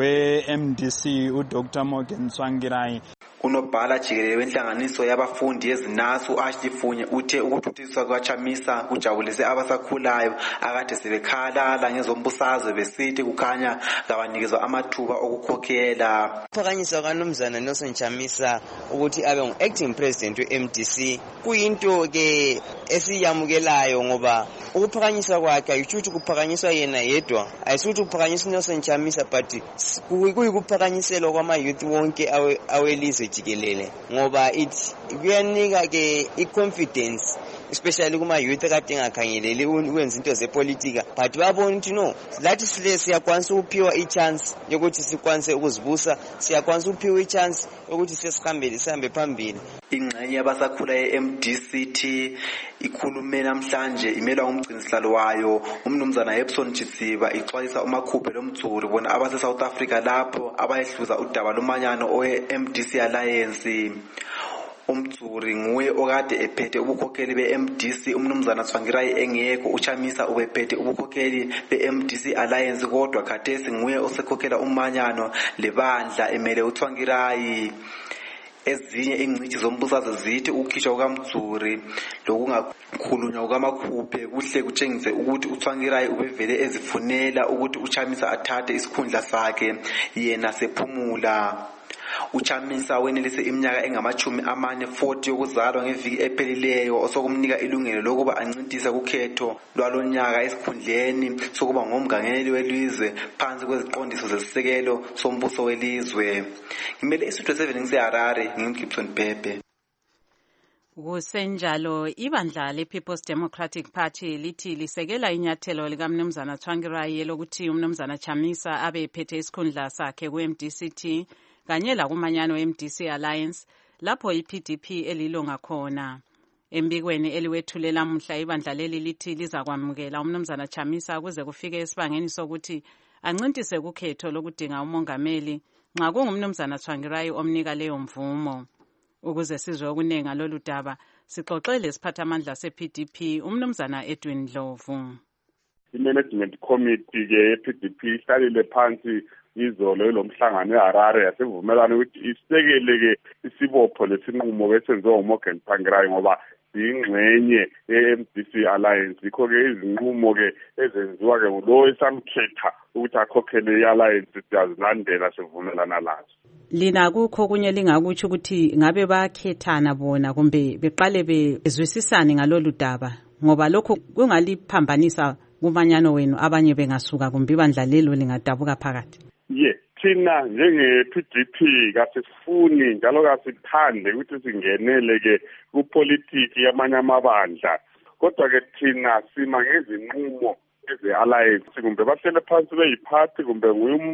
we-MDC uDr. Morgan Tsvangirai. Unobhala jikelele wenhlanganiso yabafundi yeZinasu Ashley Funye uthe ukuthuthiswa kwaChamisa kujabulise abasakhulayo akade sebekhalala ngezombusazwe besithi kukhanya kabanikezwa amathuba okukhokhela. Ukuphakanyiswa kaMnumzana Nelson Chamisa ukuthi abe ngu-acting president we-MDC kuyinto ke esiyamukelayo, ngoba ukuphakanyiswa kwakhe ayishuthi kuphakanyiswa yena yedwa, ayisuthi kuphakanyiswa Nelson Chamisa, but kuyikuphakanyiselwa kwama-youth wonke awelizwe jikelele ngoba ithi kuyanika ke i-confidence especially kuma youth kade ngakhangeleli ukwenza into zepolitika but babona ukuthi no lathi siyakwanisa ukuphiwa i-chance yokuthi sikwanise ukuzibusa siyakwanisa ukuphiwa i-chance yokuthi sihambe phambili. Ingxenye yabasakhula ye-MDCT ikhulume namhlanje imelwa ngumgcinisihlalo wayo umnumzana Epson Chitsiba ixwayisa umakhuphe lomdzuri bona abase-South Africa lapho abayehluza udaba lomanyano owe-MDC Alliance. Umdzuri nguye okade ephethe ubukhokheli be-MDC umnumzana Tsvangirai engekho uChamisa ubephethe ubukhokheli be-MDC Alliance kodwa khathesi nguye osekhokhela umanyano lebandla emele uTsvangirai. Ezinye ingcithi zombusazwe zithi ukukhishwa kukaMdzuri lokungakhulunywa kukaMakhuphe kuhle kutshengise ukuthi uTsvangirai ubevele ezifunela ukuthi uChamisa athathe isikhundla sakhe yena sephumula. uChamisa wenelise iminyaka engama-40 yokuzalwa ngeviki ephelileyo osokumnika ilungelo lokuba ancintise kukhetho lwalonyaka esikhundleni sokuba ngomgangeli welizwe phansi kweziqondiso zesisekelo sombuso welizwe. Ngimele iStudio 7 ngiseHarare, ngimGibson Pepe. Kusenjalo ibandla le-People's Democratic Party lithi lisekela inyathelo likamnumzana Tsvangirai lokuthi umnumzana Chamisa abe ephethe isikhundla sakhe ku-MDCT kanye lakumanyano MDC Alliance lapho iPDP elilonga khona. Embikweni eliwethulela mhla ibandla leli lithi lizakwamukela umnumzana Chamisa kuze kufike esibangeni sokuthi ancintise kukhetho lokudinga umongameli nxa kungumnumzana Tsvangirai omnika leyo mvumo. Ukuze sizwe okunenga lolu daba sixoxele isiphathamandla se-PDP umnumzana Edwin Ndlovu. I-Management Committee ke ye-PDP ihlalile phansi izolo lomhlangano eHarare yasivumelana ukuthi isekele ke isibopho lesinqumo besenziwa uMorgan Tsvangirai ngoba ingxenye ye-MDC Alliance ikho ke izinqumo ke ezenziwa ke lo esamkhetha ukuthi akhokhele i-alliance siyazilandela sivumelana lazo. Lina kukho kunye lingakutsho ukuthi ngabe bakhethana bona kumbe beqale bezwisisane ngalolu daba ngoba lokho kungaliphambanisa kumanyano wenu abanye bengasuka kumbe ibandla lelo lingadabuka phakathi. Thina njenge-PDP kasifuni njalo kasithande ukuthi singenele ke kupolitiki yamanye amabandla kodwa ke thina sima ngezinqumo eze-alliance kumbe bahlele phansi beyiphathi kumbe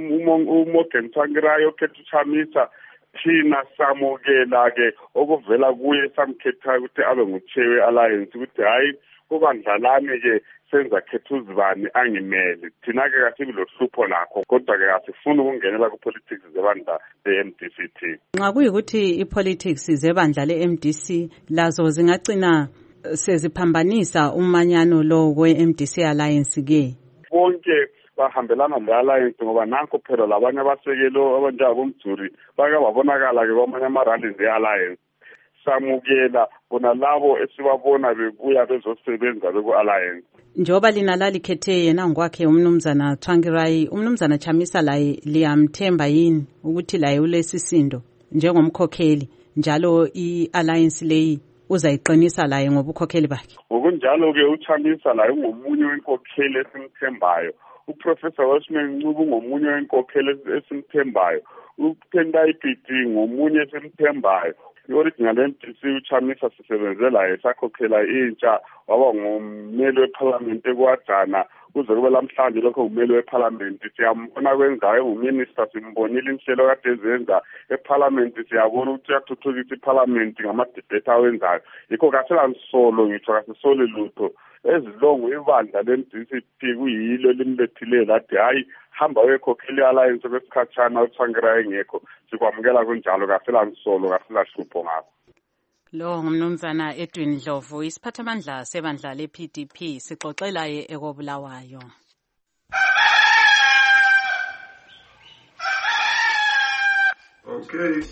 uMorgan Tsvangirai okhetha uChamisa thina samukela ke okuvela kuye samkhetha ukuthi abe nguchair we-alliance ukuthi hayi kubandlalane ke senza khetha uzibani angimele thina ke kasibi lohlupho lakho kodwa ke asifuni ukungenela ku-politics zebandla le-MDCT. Nxa kuyikuthi i-politics zebandla le-MDC lazo zingagcina seziphambanisa umanyano lo we-MDC Alliance ke bonke bahambelana le-alliance ngoba nanko phela labanye abasekelo abanjengabomdzuri bake babonakala ke kwamanye ama-rallies e-alliance samukela bona labo esibabona bebuya bezosebenza beku-alliance. Njoba lina lalikhethe yena ngokwakhe umnumzana Tsvangirai umnumzana Chamisa laye liyamthemba yini ukuthi laye ulesisindo njengomkhokheli njalo i-alliance leyi uzayiqinisa laye ngobukhokheli bakhe? Ngokunjalo ke uChamisa laye ungomunye wenkokheli esimthembayo, uProfessor Washman Ncube ngomunye wenkokheli esimthembayo, uTendai Biti ngomunye esimthembayo. I-original MDC uChamisa sisebenzela esakhokhela intsha waba ngummeli weParliament ekwadana kuze kube lamhlanje lokho ngummeli weParliament siyambona kwenzayo nguminister simbonile inhlelo kade ezenza eParliament siyabona ukuthi uyathuthukisa iParliament ngamadebate awenzayo yikho kaselansolo ngitsho kasisole lutho ezilongo ibandla le-MDCP kuyilo limlethile lathi hayi hamba wekhokheli alliance kwesikhatshana uTsvangirai engekho sikwamukela kunjalo kaselansolo kaselahlupho ngakho. Lo ngumnumzana Edwin Ndlovu isiphathamandla sebandla le-PDP sixoxelaye ekobulawayo. Okay.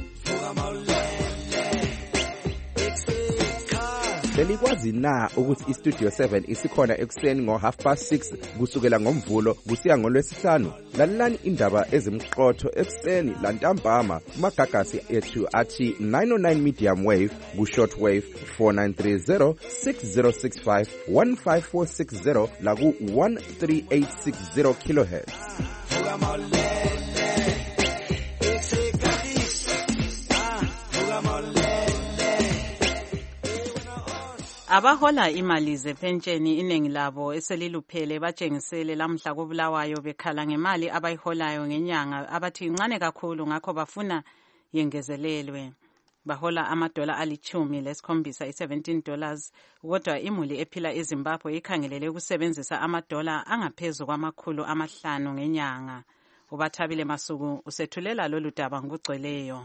Belikwazi na ukuthi iStudio 7 isikhona ekuseni ngo6:30 kusukela ngomvulo kusiya ngolwesihlanu? Lalelani indaba ezimqotho ekuseni lantambama kumagagasi ethu athi 909 medium wave ku-short wave 4930 6065 15460 laku 13860 kilohertz. Abahola imali zepentsheni iningi labo eseliluphele batshengisele lamhla koBulawayo bekhala ngemali abayiholayo ngenyanga abathi incane kakhulu ngakho bafuna yengezelelwe. Bahola $17 $17 kodwa imuli ephila eZimbabwe ikhangelele ukusebenzisa $5 angaphezu $500 ngenyanga. Ubathabile Masuku usethulela lolu daba ngokugcweleyo.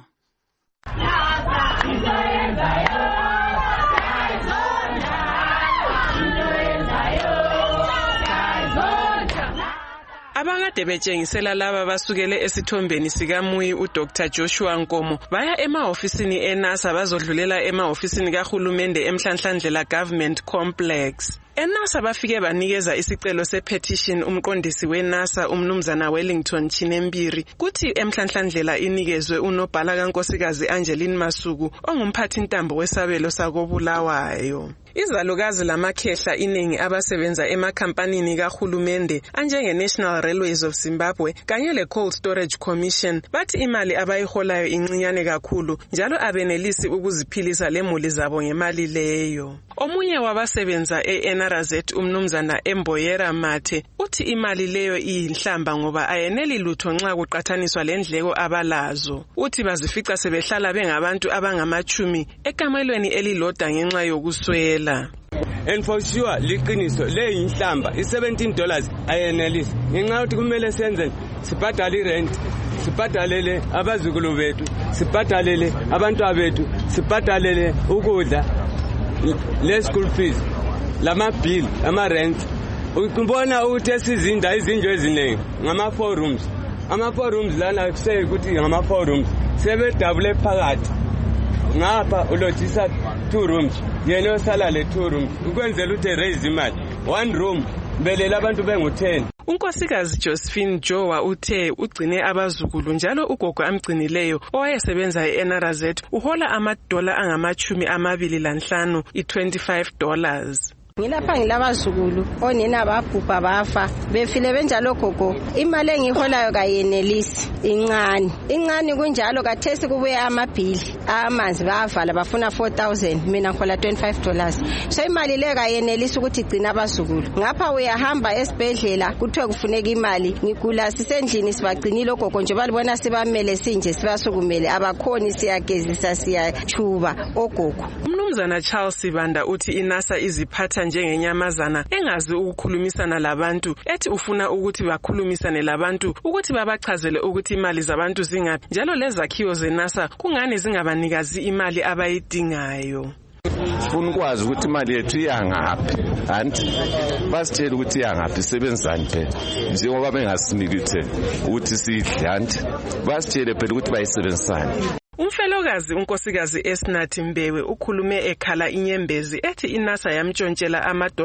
Abakade betshengisela laba basukele esithombeni sikaMuyi uDr Joshua Nkomo baya emahofisini eNASA bazodlulela emahofisini kahulumende eMhlanhlandlela Government Complex. eNASA bafike banikeza isicelo sepetition umqondisi weNASA umnumzana Wellington Chinembiri kuthi eMhlanhlandlela inikezwe unobhala kaNkosikazi Angeline Masuku ongumphathi ntambo wesabelo sakoBulawayo. Izalukazi lamakhehla iningi abasebenza emakhampanini kahulumende anjenge-National Railways of Zimbabwe kanye le-Cold Storage Commission bathi imali abayiholayo incinyane kakhulu njalo abenelisi ukuziphilisa lemuli zabo ngemali leyo. Omunye wabasebenza e-NRZ umnumzana Emboyera Mathe uthi imali leyo iyinhlamba ngoba ayeneli lutho nxa kuqathaniswa lendleko abalazo. Uthi bazifica sebehlala bengabantu abangamachumi ekamelweni elilodwa ngenxa yokuswela. And for sure liqiniso leyinhlamba $17 ayenelisi ngenxa yokuthi kumele senze sibhadale irent sibhadalele abazukulu bethu sibhadalele abantwana bethu sibhadalele ukudla le school fees lama bill ama rent ukubona ukuthi esizinda izindlu eziningi ngama 4 rooms ama 4 rooms lana kusey ukuthi ngama 4 rooms sebedabule phakathi ngapha ulojisa 2 rooms yena osala le 2 rooms ukwenzela ukuthi raise imali 1 room belela abantu bengu10. Unkosikazi Josephine Jowa uthe ugcine abazukulu njalo ugogo amgcinileyo owayesebenza eNRZ uhola $25 $25. Ngilapha ngilabazukulu onina babhubha bafa befile benjalo gogo imali engiholayo kayenelisi incane kunjalo kathesi kubuye amabhili amanzi bavala bafuna $4,000 mina ngihola $25 so imali le kayenelisi ukuthi igcina abazukulu ngapha uyahamba esibhedlela kuthiwe kufuneka imali ngigula sisendlini sibagcinile gogo nje balibona sibamele sinje sibasukumele abakhoni siyagezisa siyachuba ogogo. Umnumzana Charles Sibanda uthi iNASA iziphatha njengenyamazana engazi ukukhulumisana labantu ethi ufuna ukuthi bakhulumisane labantu ukuthi babachazele ukuthi imali zabantu zingaphi njalo lezakhiwo zeNASA kungani zingabanikazi imali abayidingayo. Sifuna ukwazi ukuthi imali yethu iyangaphi anti basitshela ukuthi iyangaphi sebenzani phela njengoba bengasiniki ukuthi sidle anti basitshele phela ukuthi bayisebenzisane. Umfelokazi unkosikazi Esnathi Mbewe ukhulume ekhala inyembezi ethi iNASA yamtshontshela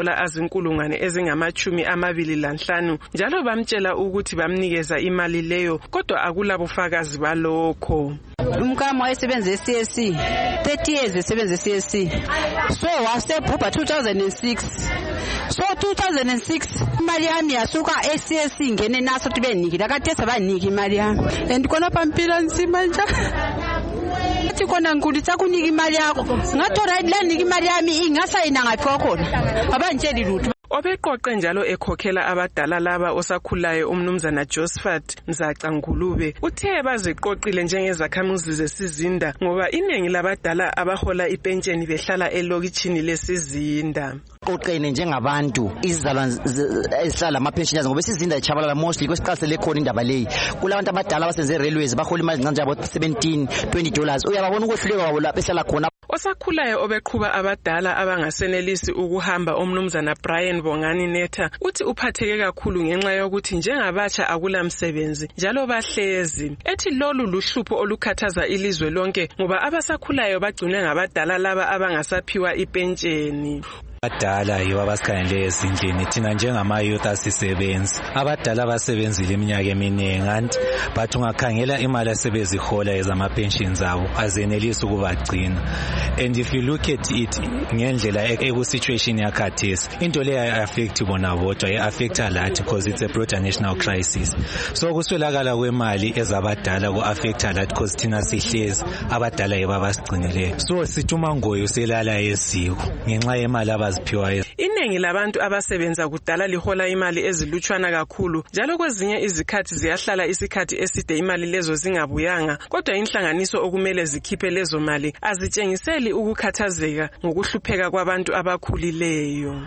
$25 njalo bamtshela ukuthi bamnikeza imali leyo kodwa akulabufakazi balokho. Umkama wayesebenza eCSC 30 years esebenza eCSC so wasebhubha 2006 so 2006 imali yami yasuka eCSC ngene naso ukuthi beniki lakathesa baniki imali yami and khona pampila nzima nje athi khona ngulitsa kunika imali yakho ngathora la nika imali yami ingasayina ngaphi khona abantsheli lutho. Obeqoqe njalo ekhokhela abadala laba osakhulayo umnumzana Josephat Mzaca Ngulube uthe baziqoqile njengezakhamuzi zesizinda ngoba iningi labadala abahola ipentsheni behlala elokitshini lesizinda. Qoqene njengabantu izizalwane ezihlala ama-pensioners ngoba isizinda ichabalala mostly kwesiqasele khona indaba leyi kulabantu abadala abasenze railways bahola imali ezincane njengabo $17-20 uyababona ukwehluleka kwabo lapho ehlala khona. Osakhulayo obeqhuba abadala abangasenelisi ukuhamba umnumzana Brian Bongani Netha uthi uphatheke kakhulu ngenxa yokuthi njengabatsha akulamsebenzi njalo bahlezi ethi lolu luhlupho olukhathaza ilizwe lonke ngoba abasakhulayo bagcinwe ngabadala laba abangasaphiwa ipentsheni. Abadala yibo abasikhangele ezindlini, thina njengama-youth asisebenzi. Abadala abasebenzile iminyaka eminingi anti but ungakhangela imali asebezihola ezama-pensions abo azenelisi ukubagcina. And if you look at it ngendlela eku-situation yakhathesi, into leyo ayi-affect bona bodwa, i-affecta lathi because it's a broader national crisis. So kuswelakala kwemali ezabadala ku-affecta lathi because thina sihlezi abadala yibo abasigcinileyo. So sithi uMangoyi uselala eziko ngenxa yemali abaziphiwayo. Iningi labantu abasebenza kudala lihola imali ezilutshwana kakhulu, njalo kwezinye izikhathi ziyahlala isikhathi eside imali lezo zingabuyanga, kodwa inhlanganiso okumele zikhiphe lezo mali azitshengiseli ukukhathazeka ngokuhlupheka kwabantu abakhulileyo.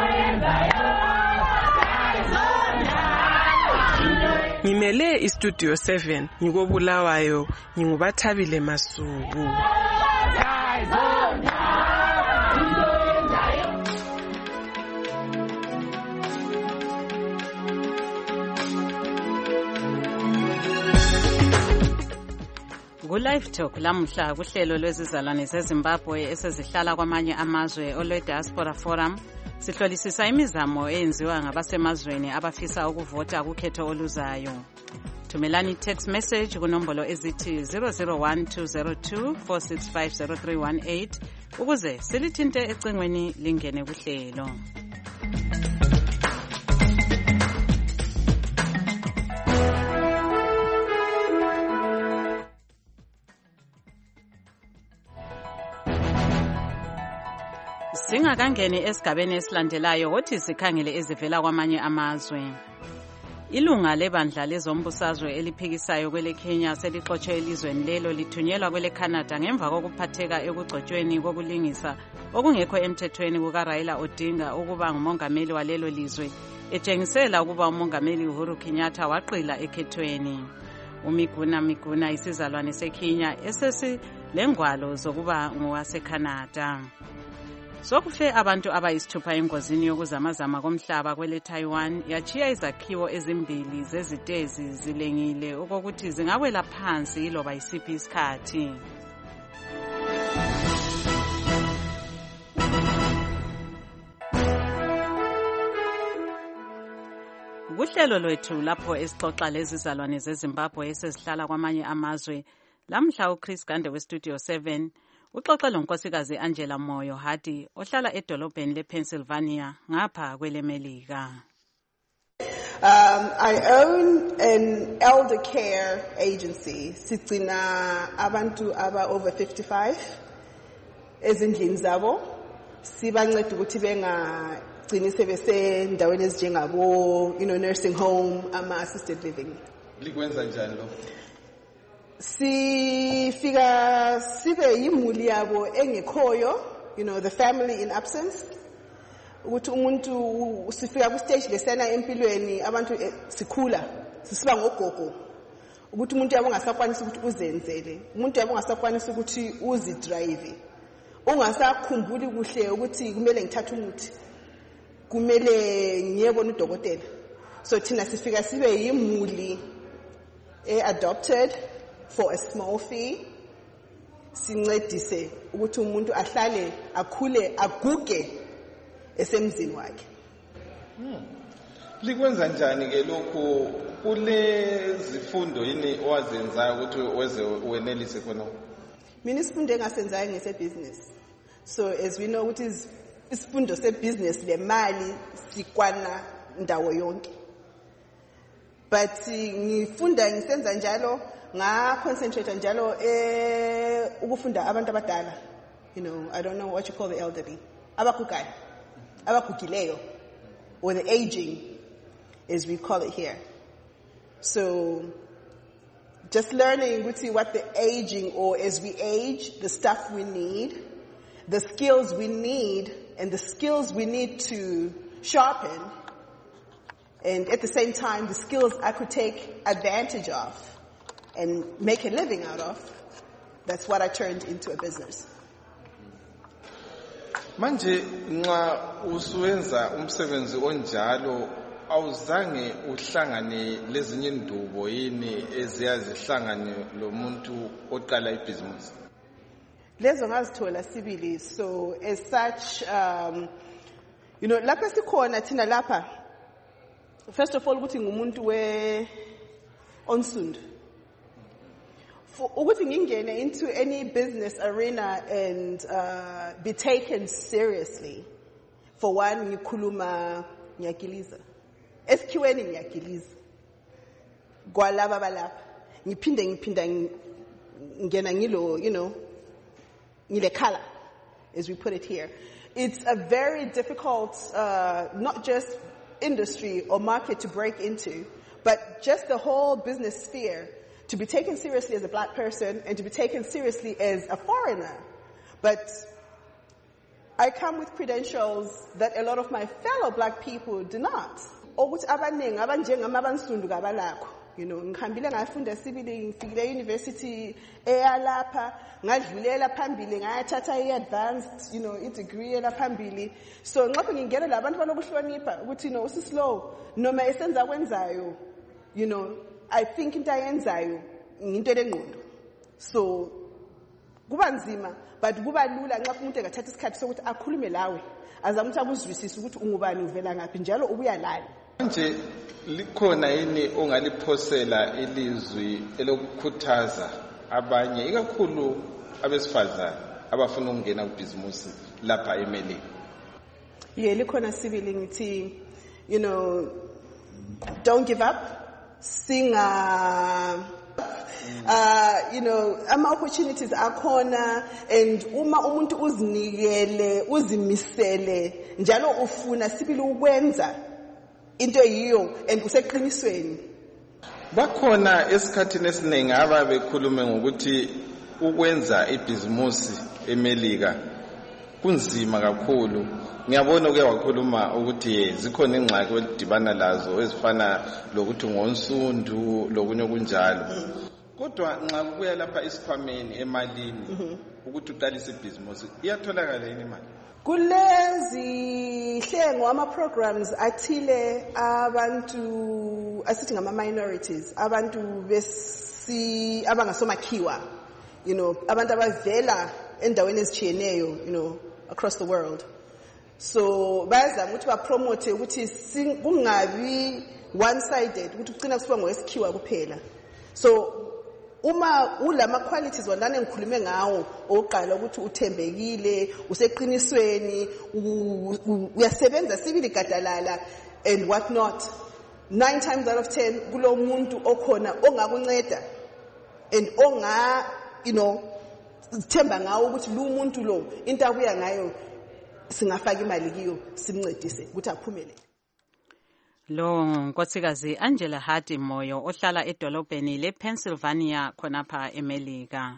Ngimele iStudio 7 ngikobulawayo, nginguBathabile Masuku. Ku-Live Talk lamuhla kuhlelo lwezizalwane zeZimbabwe esezihlala kwamanye amazwe olwe-Diaspora Forum sihlolisisa imizamo eyenziwa ngabasemazweni abafisa ukuvota kukhetho oluzayo. Thumelani text message kunombolo ezithi 001-202-465-0318 ukuze silithinte ecingweni lingene kuhlelo. Singakangeni esigabeni esilandelayo wothi sikhangele ezivela kwamanye amazwe. Ilunga lebandla lezombusazwe eliphikisayo kwele Kenya selixotshe elizweni lelo lithunyelwa kwele Canada ngemva kokuphatheka ekugcotshweni kokulingisa okungekho emthethweni kukaRaila Odinga ukuba ngumongameli walelo lizwe, etshengisela ukuba umongameli Uhuru Kenyatta waqila ekhethweni. Miguna isizalwane seKenya esesilengwalo zokuba ngowaseCanada. Sokufe abantu abayisithupha engozini yokuzamazama komhlaba kwele Taiwan yachiya izakhiwo ezimbili zezitezi zilengile okokuthi zingawela phansi iloba isiphi isikhathi. Kuhlelo lwethu lapho esixoxa lezizalwane zeZimbabwe esezihlala kwamanye amazwe, lamhla uChris Gande weStudio 7 uxoxe lonkosikazi Angela Moyo Hadi ohlala edolobheni lePennsylvania ngapha kweleMelika. I own an elder care agency. Sigcina abantu aba over 55 ezindlini zabo. Sibanceda ukuthi bengagcini sebesendaweni ezinjengabo, nursing home, assisted living. Likwenza njani lo? Sifika sibe yimuli yabo engekhoyo, the family in absence. Ukuthi umuntu sifika ku stage lesena empilweni abantu sikhula sisiba ngogogo. Ukuthi umuntu yabo ngasakwanisa ukuthi uzenzele, umuntu yabo ngasakwanisa ukuthi uzidrive. Ungasakhumbuli kuhle ukuthi kumele ngithathe umuthi, kumele ngiyebona udokotela. So thina sifika sibe yimuli adopted for a small fee. Sincedise ukuthi umuntu ahlale akhule aguge esemzini wakhe. Likwenza njani ke lokho kule zifundo yini owazenzayo ukuthi weze wenelise khona? Mina isifundo engasenzayo ngesebusiness. So as we know ukuthi isifundo sebusiness le mali sikwana ndawo yonke. But ngifunda ngisenza njalo nga concentrate njalo ukufunda abantu abadala. I don't know what you call the elderly. Abagugayo. Abagugileyo, or the aging, as we call it here. So, just learning what the aging, or as we age, the stuff we need, the skills we need, and the skills we need to sharpen, and at the same time, the skills I could take advantage of and make a living out of. That's what I turned into a business. Manje nxa usuwenza umsebenzi onjalo awuzange uhlangane lezinye indubo yini eziyazihlangane lomuntu oqala ibhizinisi? Lezo ngazithola sibili. So as such lapha sikhona thina lapha, first of all, ukuthi ngumuntu onsundu. Ukuthi ngingene into any business arena and be taken seriously. For one, ngikhuluma ngiyagiliza. Esikhiweni ngiyagiliza. Kwalaba balapha. Ngiphinda ngena ngilo, ngile color, as we put it here. It's a very difficult, not just industry or market to break into, but just the whole business sphere, to be taken seriously as a black person and to be taken seriously as a foreigner. But I come with credentials that a lot of my fellow black people do not. Ukuthi abaningi abanjengami abansundu kabalakho. Ngihambile ngafunda civil, ngifikile university eyalapha, ngadlulela phambili, ngayathatha i-advanced, i-degree elaphambili. So ngapha ngingena labantu balokuhlonipha ukuthi usislow noma esenza kwenzayo, I think into ayenzayo into elengqondo. So kuba nzima, but kuba lula nxa umuntu engathatha isikhathi sokuthi akhulume lawe, azama ukuthi akuzwisise ukuthi ungubani, uvela ngaphi, njalo ubuya lani. Nje likhona yini ongaliphosela ilizwi elokukhuthaza abanye ikakhulu abesifazane abafuna ukungena kubhizimusi lapha eMelika? Likhona sibili ngithi, don't give up, singa ama-opportunities akhona, and uma umuntu uzinikele, uzimisele, njalo ufuna sibili ukwenza into yiyo and useqinisweni. Bakhona esikhathini esiningi ababekhulume ngokuthi ukwenza ibhizimusi eMelika kunzima kakhulu. Ngiyabona uke wakhuluma ukuthi zikhona ingxaki wedibana lazo ezifana lokuthi ngonsundu lokunye kunjalo. Kodwa nxa kubuya lapha isikhwameni emalini ukuthi uqalise ibhizimusi iyatholakala yini imali? Kulezi hlengo ama-programs athile abantu asithi ngama-minorities, abantu abangasomakhiwa, abantu abavela endaweni ezitshiyeneyo, across the world. So bayazama ukuthi bapromote ukuthi kungabi one-sided, ukuthi ugcina kusiba ngowesikhiwa kuphela. So uma ulama qualities walana ngikhulume ngawo, oqala ukuthi uthembekile, useqinisweni, uyasebenza sibili gadalala and what not, 9 times out of 10 kulo muntu okhona ongakunceda and themba ngawo ukuthi lo muntu lo into abuya ngayo singafaka imali kiyo simncedise ukuthi aphumelele. Lo nkosikazi Angela Hardy Moyo ohlala edolobheni lePennsylvania khonapha eMelika.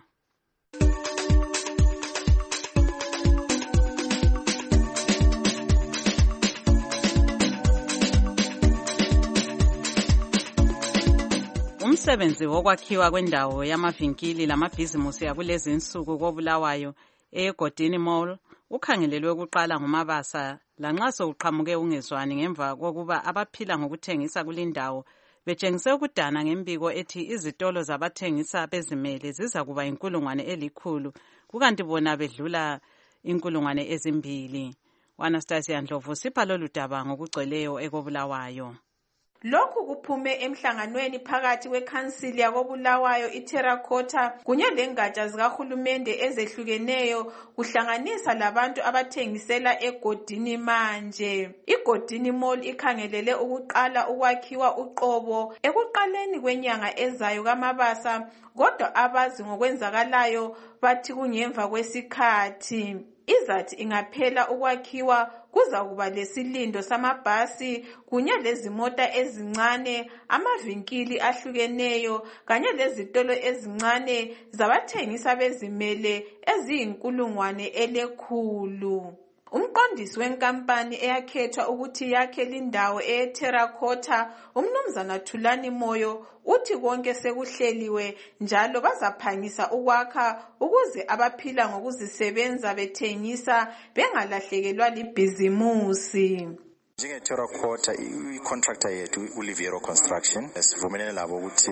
Umsebenzi wokwakhiwa kwendawo yamavinkili lamabhizimusi yakulezi insuku koBulawayo eGodini Mall ukhangelelwe ukuqala ngumabasa lanxa sokuqhamuke ungezwani ngemva kokuba abaphila ngokuthengisa kulindawo betshengise ukudana ngembiko ethi izitolo zabathengisa bezimele ziza kuba 100,000 kukanti bona bedlula 2,000. Anastasia Ndlovu sipha lolu daba ngokugcweleyo ekobulawayo. Lokhu kuphume emhlanganweni phakathi kwekhansili yakoBulawayo iTerracotta kunye lengatsha zikahulumende ezehlukeneyo kuhlanganisa labantu abathengisela eGodini manje. IGodini Mall ikhangelele ukuqala ukwakhiwa uqobo ekuqaleni kwenyanga ezayo kaMabasa, kodwa abazi ngokwenzakalayo bathi kungemva kwesikhathi. Izathi ingaphela ukwakhiwa kuza kuba lesilindo samabhasi kunye lezimota ezincane, amavinkili ahlukeneyo kanye lezitolo ezincane zabathengisa bezimele eziyi100,000. Umqondisi wenkampani eyakhethwa ukuthi yakhe lindawo eTerracotta, umnumzana Thulani Moyo, uthi konke sekuhleliwe njalo bazaphangisa ukwakha ukuze abaphila ngokuzisebenza bethengisa bengalahlekelwa libhizimusi. Njenge-Terracotta i-contractor yethu uLiviero Construction sivumelene labo ukuthi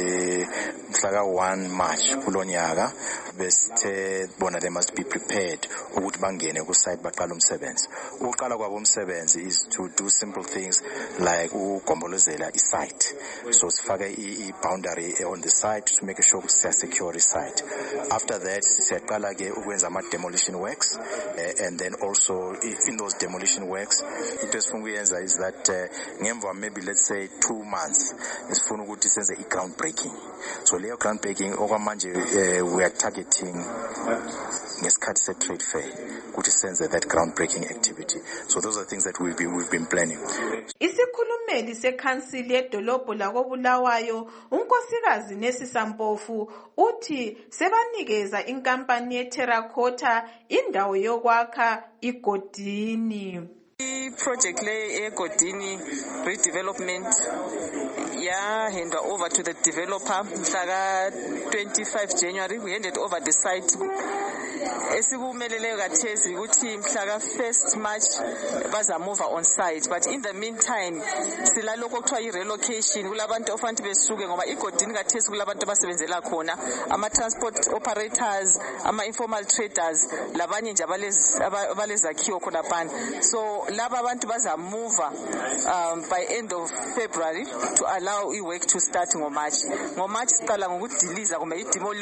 mhla ka-1 March kulo nyaka besithe bona they must be prepared ukuthi bangene ku-site baqala umsebenzi. Ukuqala kwabo umsebenzi is to do simple things like ugombolozela i-site. So sifake i-boundary on the site to make sure ukuthi siya-secure i-site. After that siyaqala-ke ukwenza ama-demolition works and then also in those demolition works into esifuna ukuyenza is that ngemva maybe let's say 2 months esifuna ukuthi senze i-ground breaking. So leyo ground breaking okwamanje we are targeting ngesikhathi se-trade fair ukuthi senze that ground breaking activity. So those are things that we've been planning. Isikhulumeli sekhansili yedolobho lakoBulawayo unkosikazi Nesisa Mpofu uthi sebanikeza inkampani yeTerracotta indawo yokwakha igodini. I-project le egodini redevelopment yahandwa over to the developer mhla ka-25 January. We handed over the site. Esikumeleleyo kathesi ukuthi mhla ka-1 March baza move on site, but in the meantime silalokho kuthiwa i-relocation kulabantu ofanele besuke ngoba igodini kathesi kulabantu abasebenzela khona ama-transport operators, ama-informal traders labanye nje abalezakhiwo khona phana. So laba abantu baza move by end of February to allow i-work to start ngoMarch. ngoMarch siqala ngokudiliza kumbe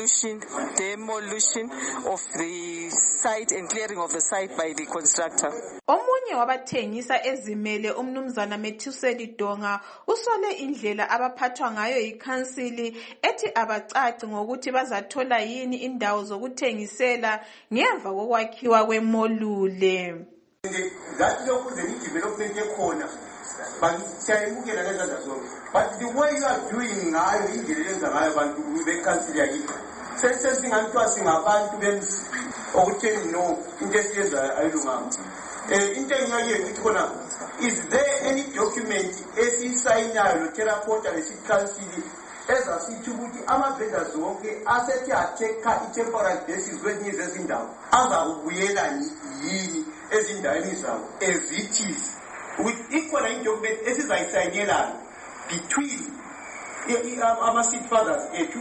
demolition of the site and clearing of the site by the constructor. Omunye wabathengisa ezimele umnumzana Methuseli Donga usole indlela abaphathwa ngayo ikhansili ethi abacaci ngokuthi bazathola yini indawo zokuthengisela ngemva kokwakhiwa kwemolule. That local development ekhona siyayibukela lezanza zonke, but the way you are doing ngayo indlela yenza ngayo abantu bekhansili yakithi sesinganthiwa singabantu bemzimba okutheni no into esiyenzayo ayilunganga. Into engiyakuye ukuthi khona, is there any document esiyisayinayo noTerracotta lesikhansili ezasithi ukuthi ama-vendors wonke asethi athekha i-temporary basis kwezinye zezindawo azakubuyela yini ezindaweni zabo as it is, ukuthi ikhona i-document esizayisayinelayo between ama-seed fathers ethu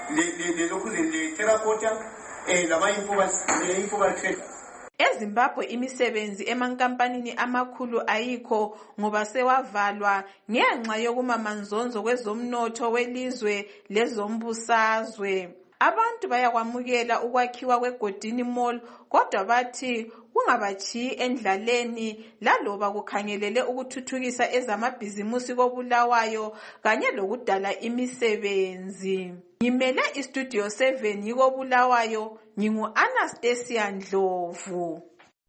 le-Terracotta lama-informal traders. EZimbabwe imisebenzi emankampanini amakhulu ayikho ngoba sewavalwa ngenxa yokumamanzonzo kwezomnotho welizwe lezombusazwe. Abantu bayakwamukela ukwakhiwa kwegodini mall kodwa bathi kungabachiyi endlaleni laloba kukhangelele ukuthuthukisa ezamabhizimusi koBulawayo kanye lokudala imisebenzi. Ngimele istudio 7 yikoBulawayo, ngingu-Anastasia Ndlovu.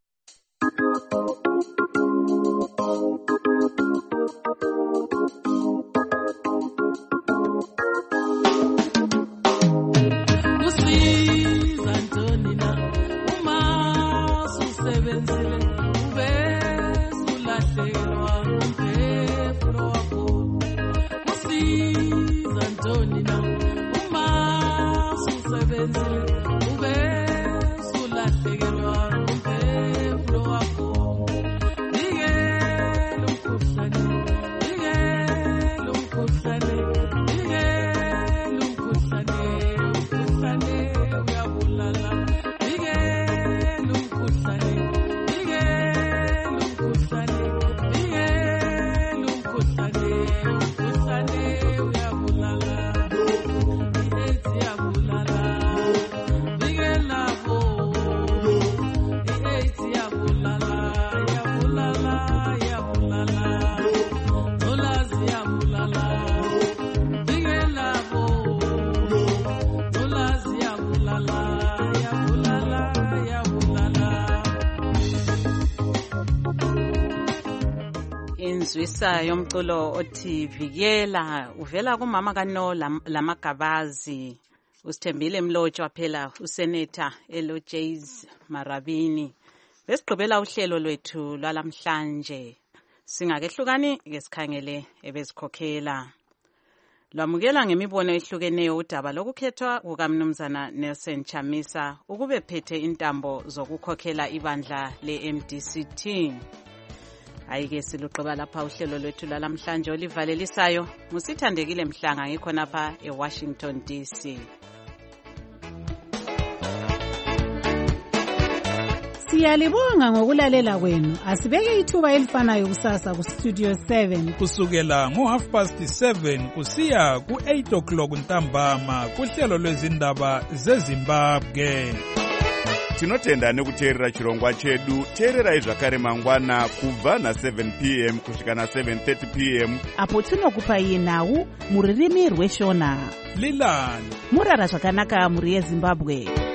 Inzwisa yomculo othi vikela uvela kumama kaNo Lamagabazi, uSithembile Mlotshwa phela uSenator Elojays Marabini. Besigqibela uhlelo lwethu lwalamhlanje. Singakehlukani ngesikhangele ebezikhokhela. Lwamukela ngemibono ehlukeneyo udaba lokukhethwa kukaMnumzana Nelson Chamisa ukube phethe intambo zokukhokhela ibandla le-MDCT. Ayike siluqeba lapha uhlelo lwethu lalamhlanje olivalelisayo. Musithandekile Mhlanga ngikhonapha eWashington DC. Siyalibonga ngokulalela kwenu. Asibeke ithuba elifanayo kusasa ku Studio 7 kusukela ngo7:30 kusiya ku8 o'clock ntambama kuhlelo lwezindaba zeZimbabwe. Tinotenda nekuteerera chirongwa chedu. Teererai zvakare mangwana kubva na7 p.m. kusvika na7:30 p.m. apo tinokupai nhau muririmi rweshona. Lilani murara zvakanaka muri yeZimbabwe.